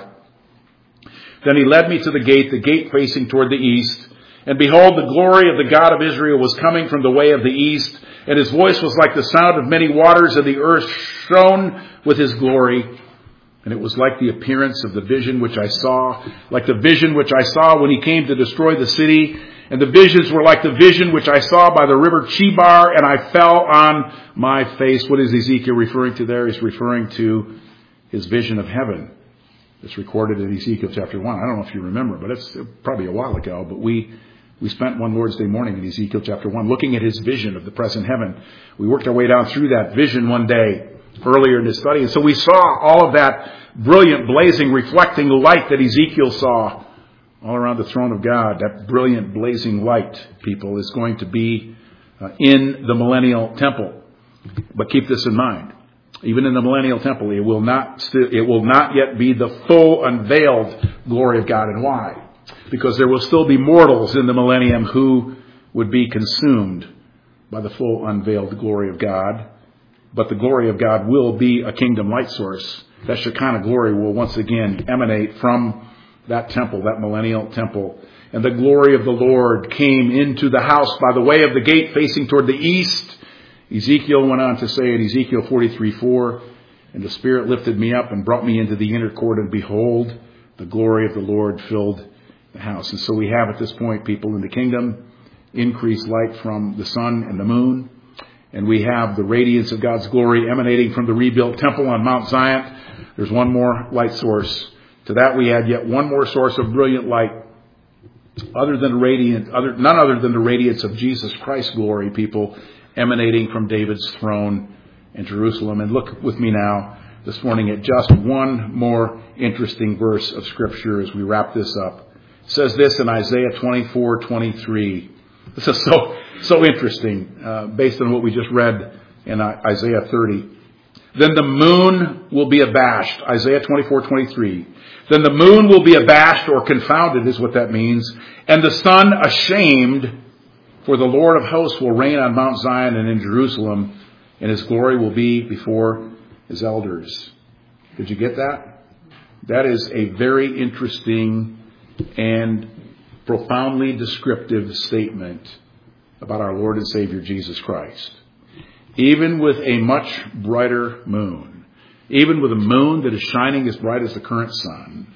Then he led me to the gate facing toward the east. And behold, the glory of the God of Israel was coming from the way of the east. And his voice was like the sound of many waters, and the earth shone with his glory. And it was like the appearance of the vision which I saw, like the vision which I saw when he came to destroy the city. And the visions were like the vision which I saw by the river Chebar, and I fell on my face. What is Ezekiel referring to there? He's referring to his vision of heaven. It's recorded in Ezekiel chapter 1. I don't know if you remember, but it's probably a while ago. But we spent one Lord's Day morning in Ezekiel chapter 1 looking at his vision of the present heaven. We worked our way down through that vision one day earlier in this study. And so we saw all of that brilliant, blazing, reflecting light that Ezekiel saw all around the throne of God. That brilliant, blazing light, people, is going to be in the millennial temple. But keep this in mind. Even in the millennial temple, it will not yet be the full unveiled glory of God. And why? Because there will still be mortals in the millennium who would be consumed by the full unveiled glory of God. But the glory of God will be a kingdom light source. That Shekinah glory will once again emanate from that temple, that millennial temple. And the glory of the Lord came into the house by the way of the gate facing toward the east. Ezekiel went on to say in Ezekiel 43:4, and the Spirit lifted me up and brought me into the inner court, and behold, the glory of the Lord filled the house. And so we have at this point, people, in the kingdom, increased light from the sun and the moon. And we have the radiance of God's glory emanating from the rebuilt temple on Mount Zion. There's one more light source. To that we add yet one more source of brilliant light, none other than the radiance of Jesus Christ's glory, people, emanating from David's throne in Jerusalem. And look with me now this morning at just one more interesting verse of Scripture as we wrap this up. It says this in Isaiah 24:23. This is so interesting, based on what we just read in Isaiah 30. Then the moon will be abashed. Isaiah 24:23. Then the moon will be abashed, or confounded is what that means, and the sun ashamed, for the Lord of hosts will reign on Mount Zion and in Jerusalem, and his glory will be before his elders. Did you get that? That is a very interesting and profoundly descriptive statement about our Lord and Savior Jesus Christ. Even with a much brighter moon, even with a moon that is shining as bright as the current sun,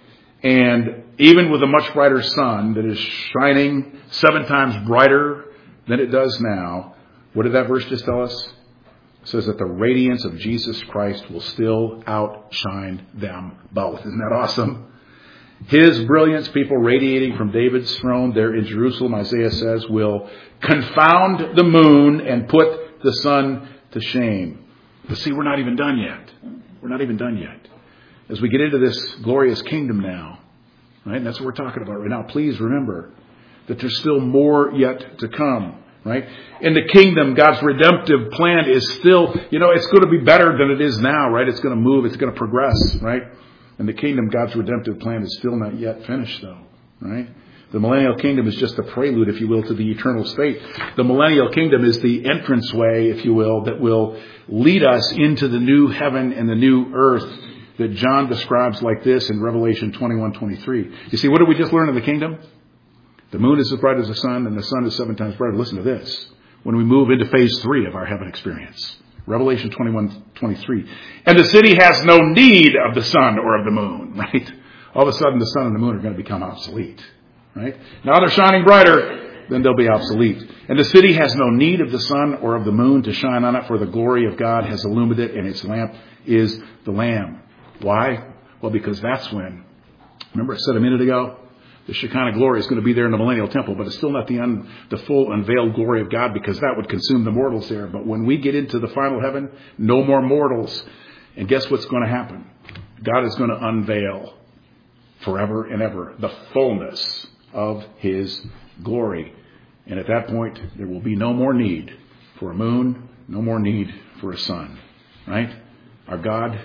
and even with a much brighter sun that is shining 7 times brighter than it does now, what did that verse just tell us? It says that the radiance of Jesus Christ will still outshine them both. Isn't that awesome? His brilliance, people, radiating from David's throne there in Jerusalem, Isaiah says, will confound the moon and put the sun to shame. But see, we're not even done yet. We're not even done yet. As we get into this glorious kingdom now, right? And that's what we're talking about right now. Please remember that there's still more yet to come. right? In the kingdom, God's redemptive plan is still, it's going to be better than it is now, right? It's going to move. It's going to progress, right? In the kingdom, God's redemptive plan is still not yet finished, though, right? The millennial kingdom is just a prelude, if you will, to the eternal state. The millennial kingdom is the entranceway, if you will, that will lead us into the new heaven and the new earth that John describes like this in Revelation 21:23. You see, what did we just learn in the kingdom? The moon is as bright as the sun, and the sun is 7 times brighter. Listen to this. When we move into phase 3 of our heaven experience. Revelation 21:23. And the city has no need of the sun or of the moon, right? All of a sudden, the sun and the moon are going to become obsolete. Right? Now they're shining brighter, then they'll be obsolete. And the city has no need of the sun or of the moon to shine on it, for the glory of God has illumined it, and its lamp is the Lamb. Why? Well, because that's when, remember I said a minute ago, the Shekinah glory is going to be there in the millennial temple, but it's still not the full unveiled glory of God, because that would consume the mortals there. But when we get into the final heaven, no more mortals. And guess what's going to happen? God is going to unveil forever and ever the fullness of His glory. And at that point, there will be no more need for a moon, no more need for a sun. Right? Our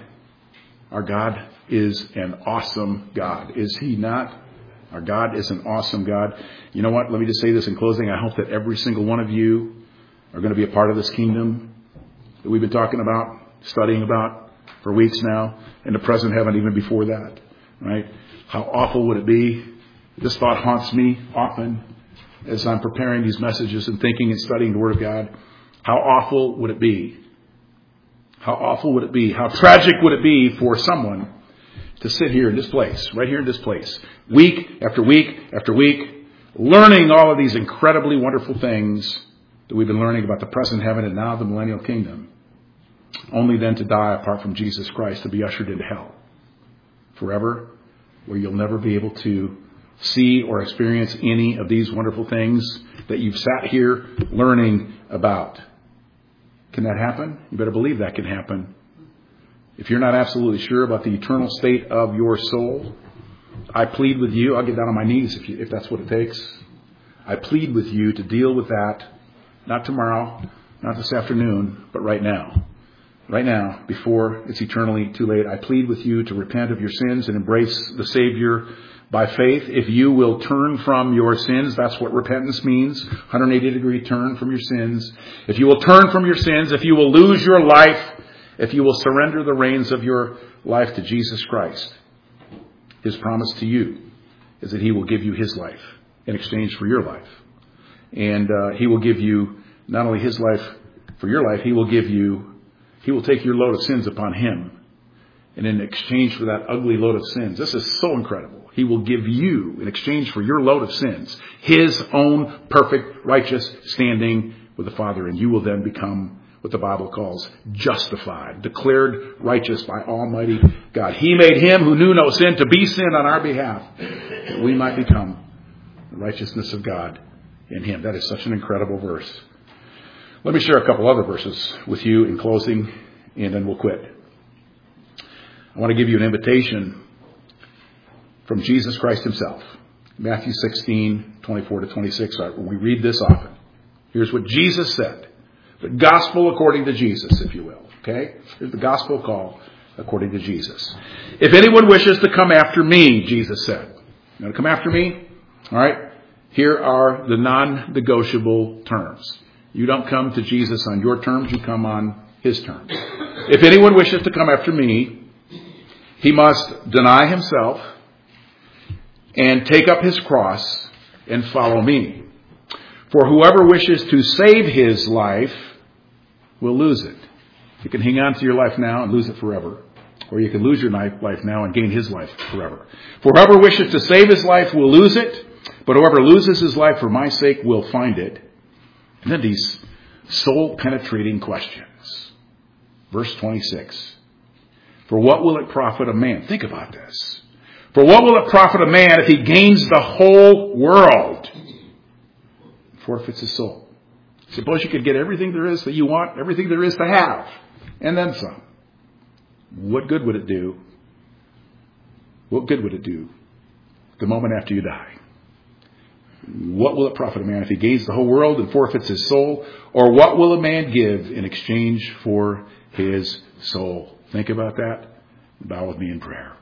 God is an awesome God. Is He not? Our God is an awesome God. You know what? Let me just say this in closing. I hope that every single one of you are going to be a part of this kingdom that we've been talking about, studying about for weeks now, in the present heaven, even before that. Right? How awful would it be? This thought haunts me often as I'm preparing these messages and thinking and studying the Word of God. How awful would it be? How awful would it be? How tragic would it be for someone to sit here in this place, right here in this place, week after week after week, learning all of these incredibly wonderful things that we've been learning about the present heaven and now the millennial kingdom, only then to die apart from Jesus Christ, to be ushered into hell forever, where you'll never be able to see or experience any of these wonderful things that you've sat here learning about. Can that happen? You better believe that can happen. If you're not absolutely sure about the eternal state of your soul, I plead with you. I'll get down on my knees if that's what it takes. I plead with you to deal with that, not tomorrow, not this afternoon, but right now. Right now, before it's eternally too late. I plead with you to repent of your sins and embrace the Savior by faith. If you will turn from your sins, that's what repentance means. 180-degree turn from your sins. If you will turn from your sins, if you will lose your life, if you will surrender the reins of your life to Jesus Christ, His promise to you is that He will give you His life in exchange for your life. And He will give you not only His life for your life, He will take your load of sins upon Him. And in exchange for that ugly load of sins, this is so incredible. He will give you, in exchange for your load of sins, His own perfect, righteous standing with the Father. And you will then become what the Bible calls justified, declared righteous by Almighty God. He made Him who knew no sin to be sin on our behalf, that we might become the righteousness of God in Him. That is such an incredible verse. Let me share a couple other verses with you in closing, and then we'll quit. I want to give you an invitation from Jesus Christ Himself. Matthew 16:24-26. We read this often. Here's what Jesus said. The gospel according to Jesus, if you will. Okay? Here's the gospel call according to Jesus. If anyone wishes to come after me, Jesus said. You want to come after me? All right. Here are the non-negotiable terms. You don't come to Jesus on your terms. You come on His terms. If anyone wishes to come after me, he must deny himself and take up his cross and follow me. For whoever wishes to save his life will lose it. You can hang on to your life now and lose it forever. Or you can lose your life now and gain his life forever. For whoever wishes to save his life will lose it. But whoever loses his life for my sake will find it. And then these soul-penetrating questions. Verse 26. For what will it profit a man? Think about this. For what will it profit a man if he gains the whole world, forfeits his soul? Suppose you could get everything there is that you want, everything there is to have, and then some. What good would it do? What good would it do the moment after you die? What will it profit a man if he gains the whole world and forfeits his soul? Or what will a man give in exchange for his soul? Think about that. Bow with me in prayer.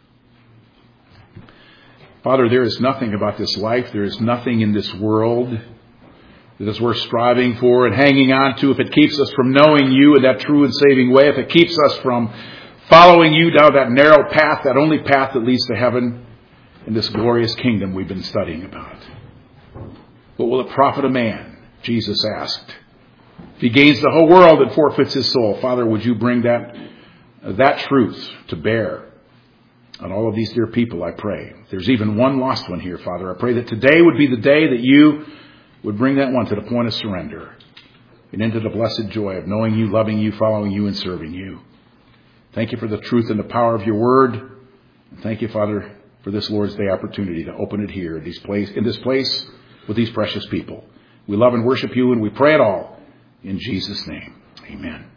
Father, there is nothing about this life, there is nothing in this world that is worth striving for and hanging on to if it keeps us from knowing you in that true and saving way, if it keeps us from following you down that narrow path, that only path that leads to heaven in this glorious kingdom we've been studying about. What will it profit a man? Jesus asked. If he gains the whole world and forfeits his soul, Father, would you bring that truth to bear on all of these dear people, I pray. If there's even one lost one here, Father, I pray that today would be the day that you would bring that one to the point of surrender and into the blessed joy of knowing you, loving you, following you, and serving you. Thank you for the truth and the power of your word. And thank you, Father, for this Lord's Day opportunity to open it here in this place with these precious people. We love and worship you, and we pray it all in Jesus' name. Amen.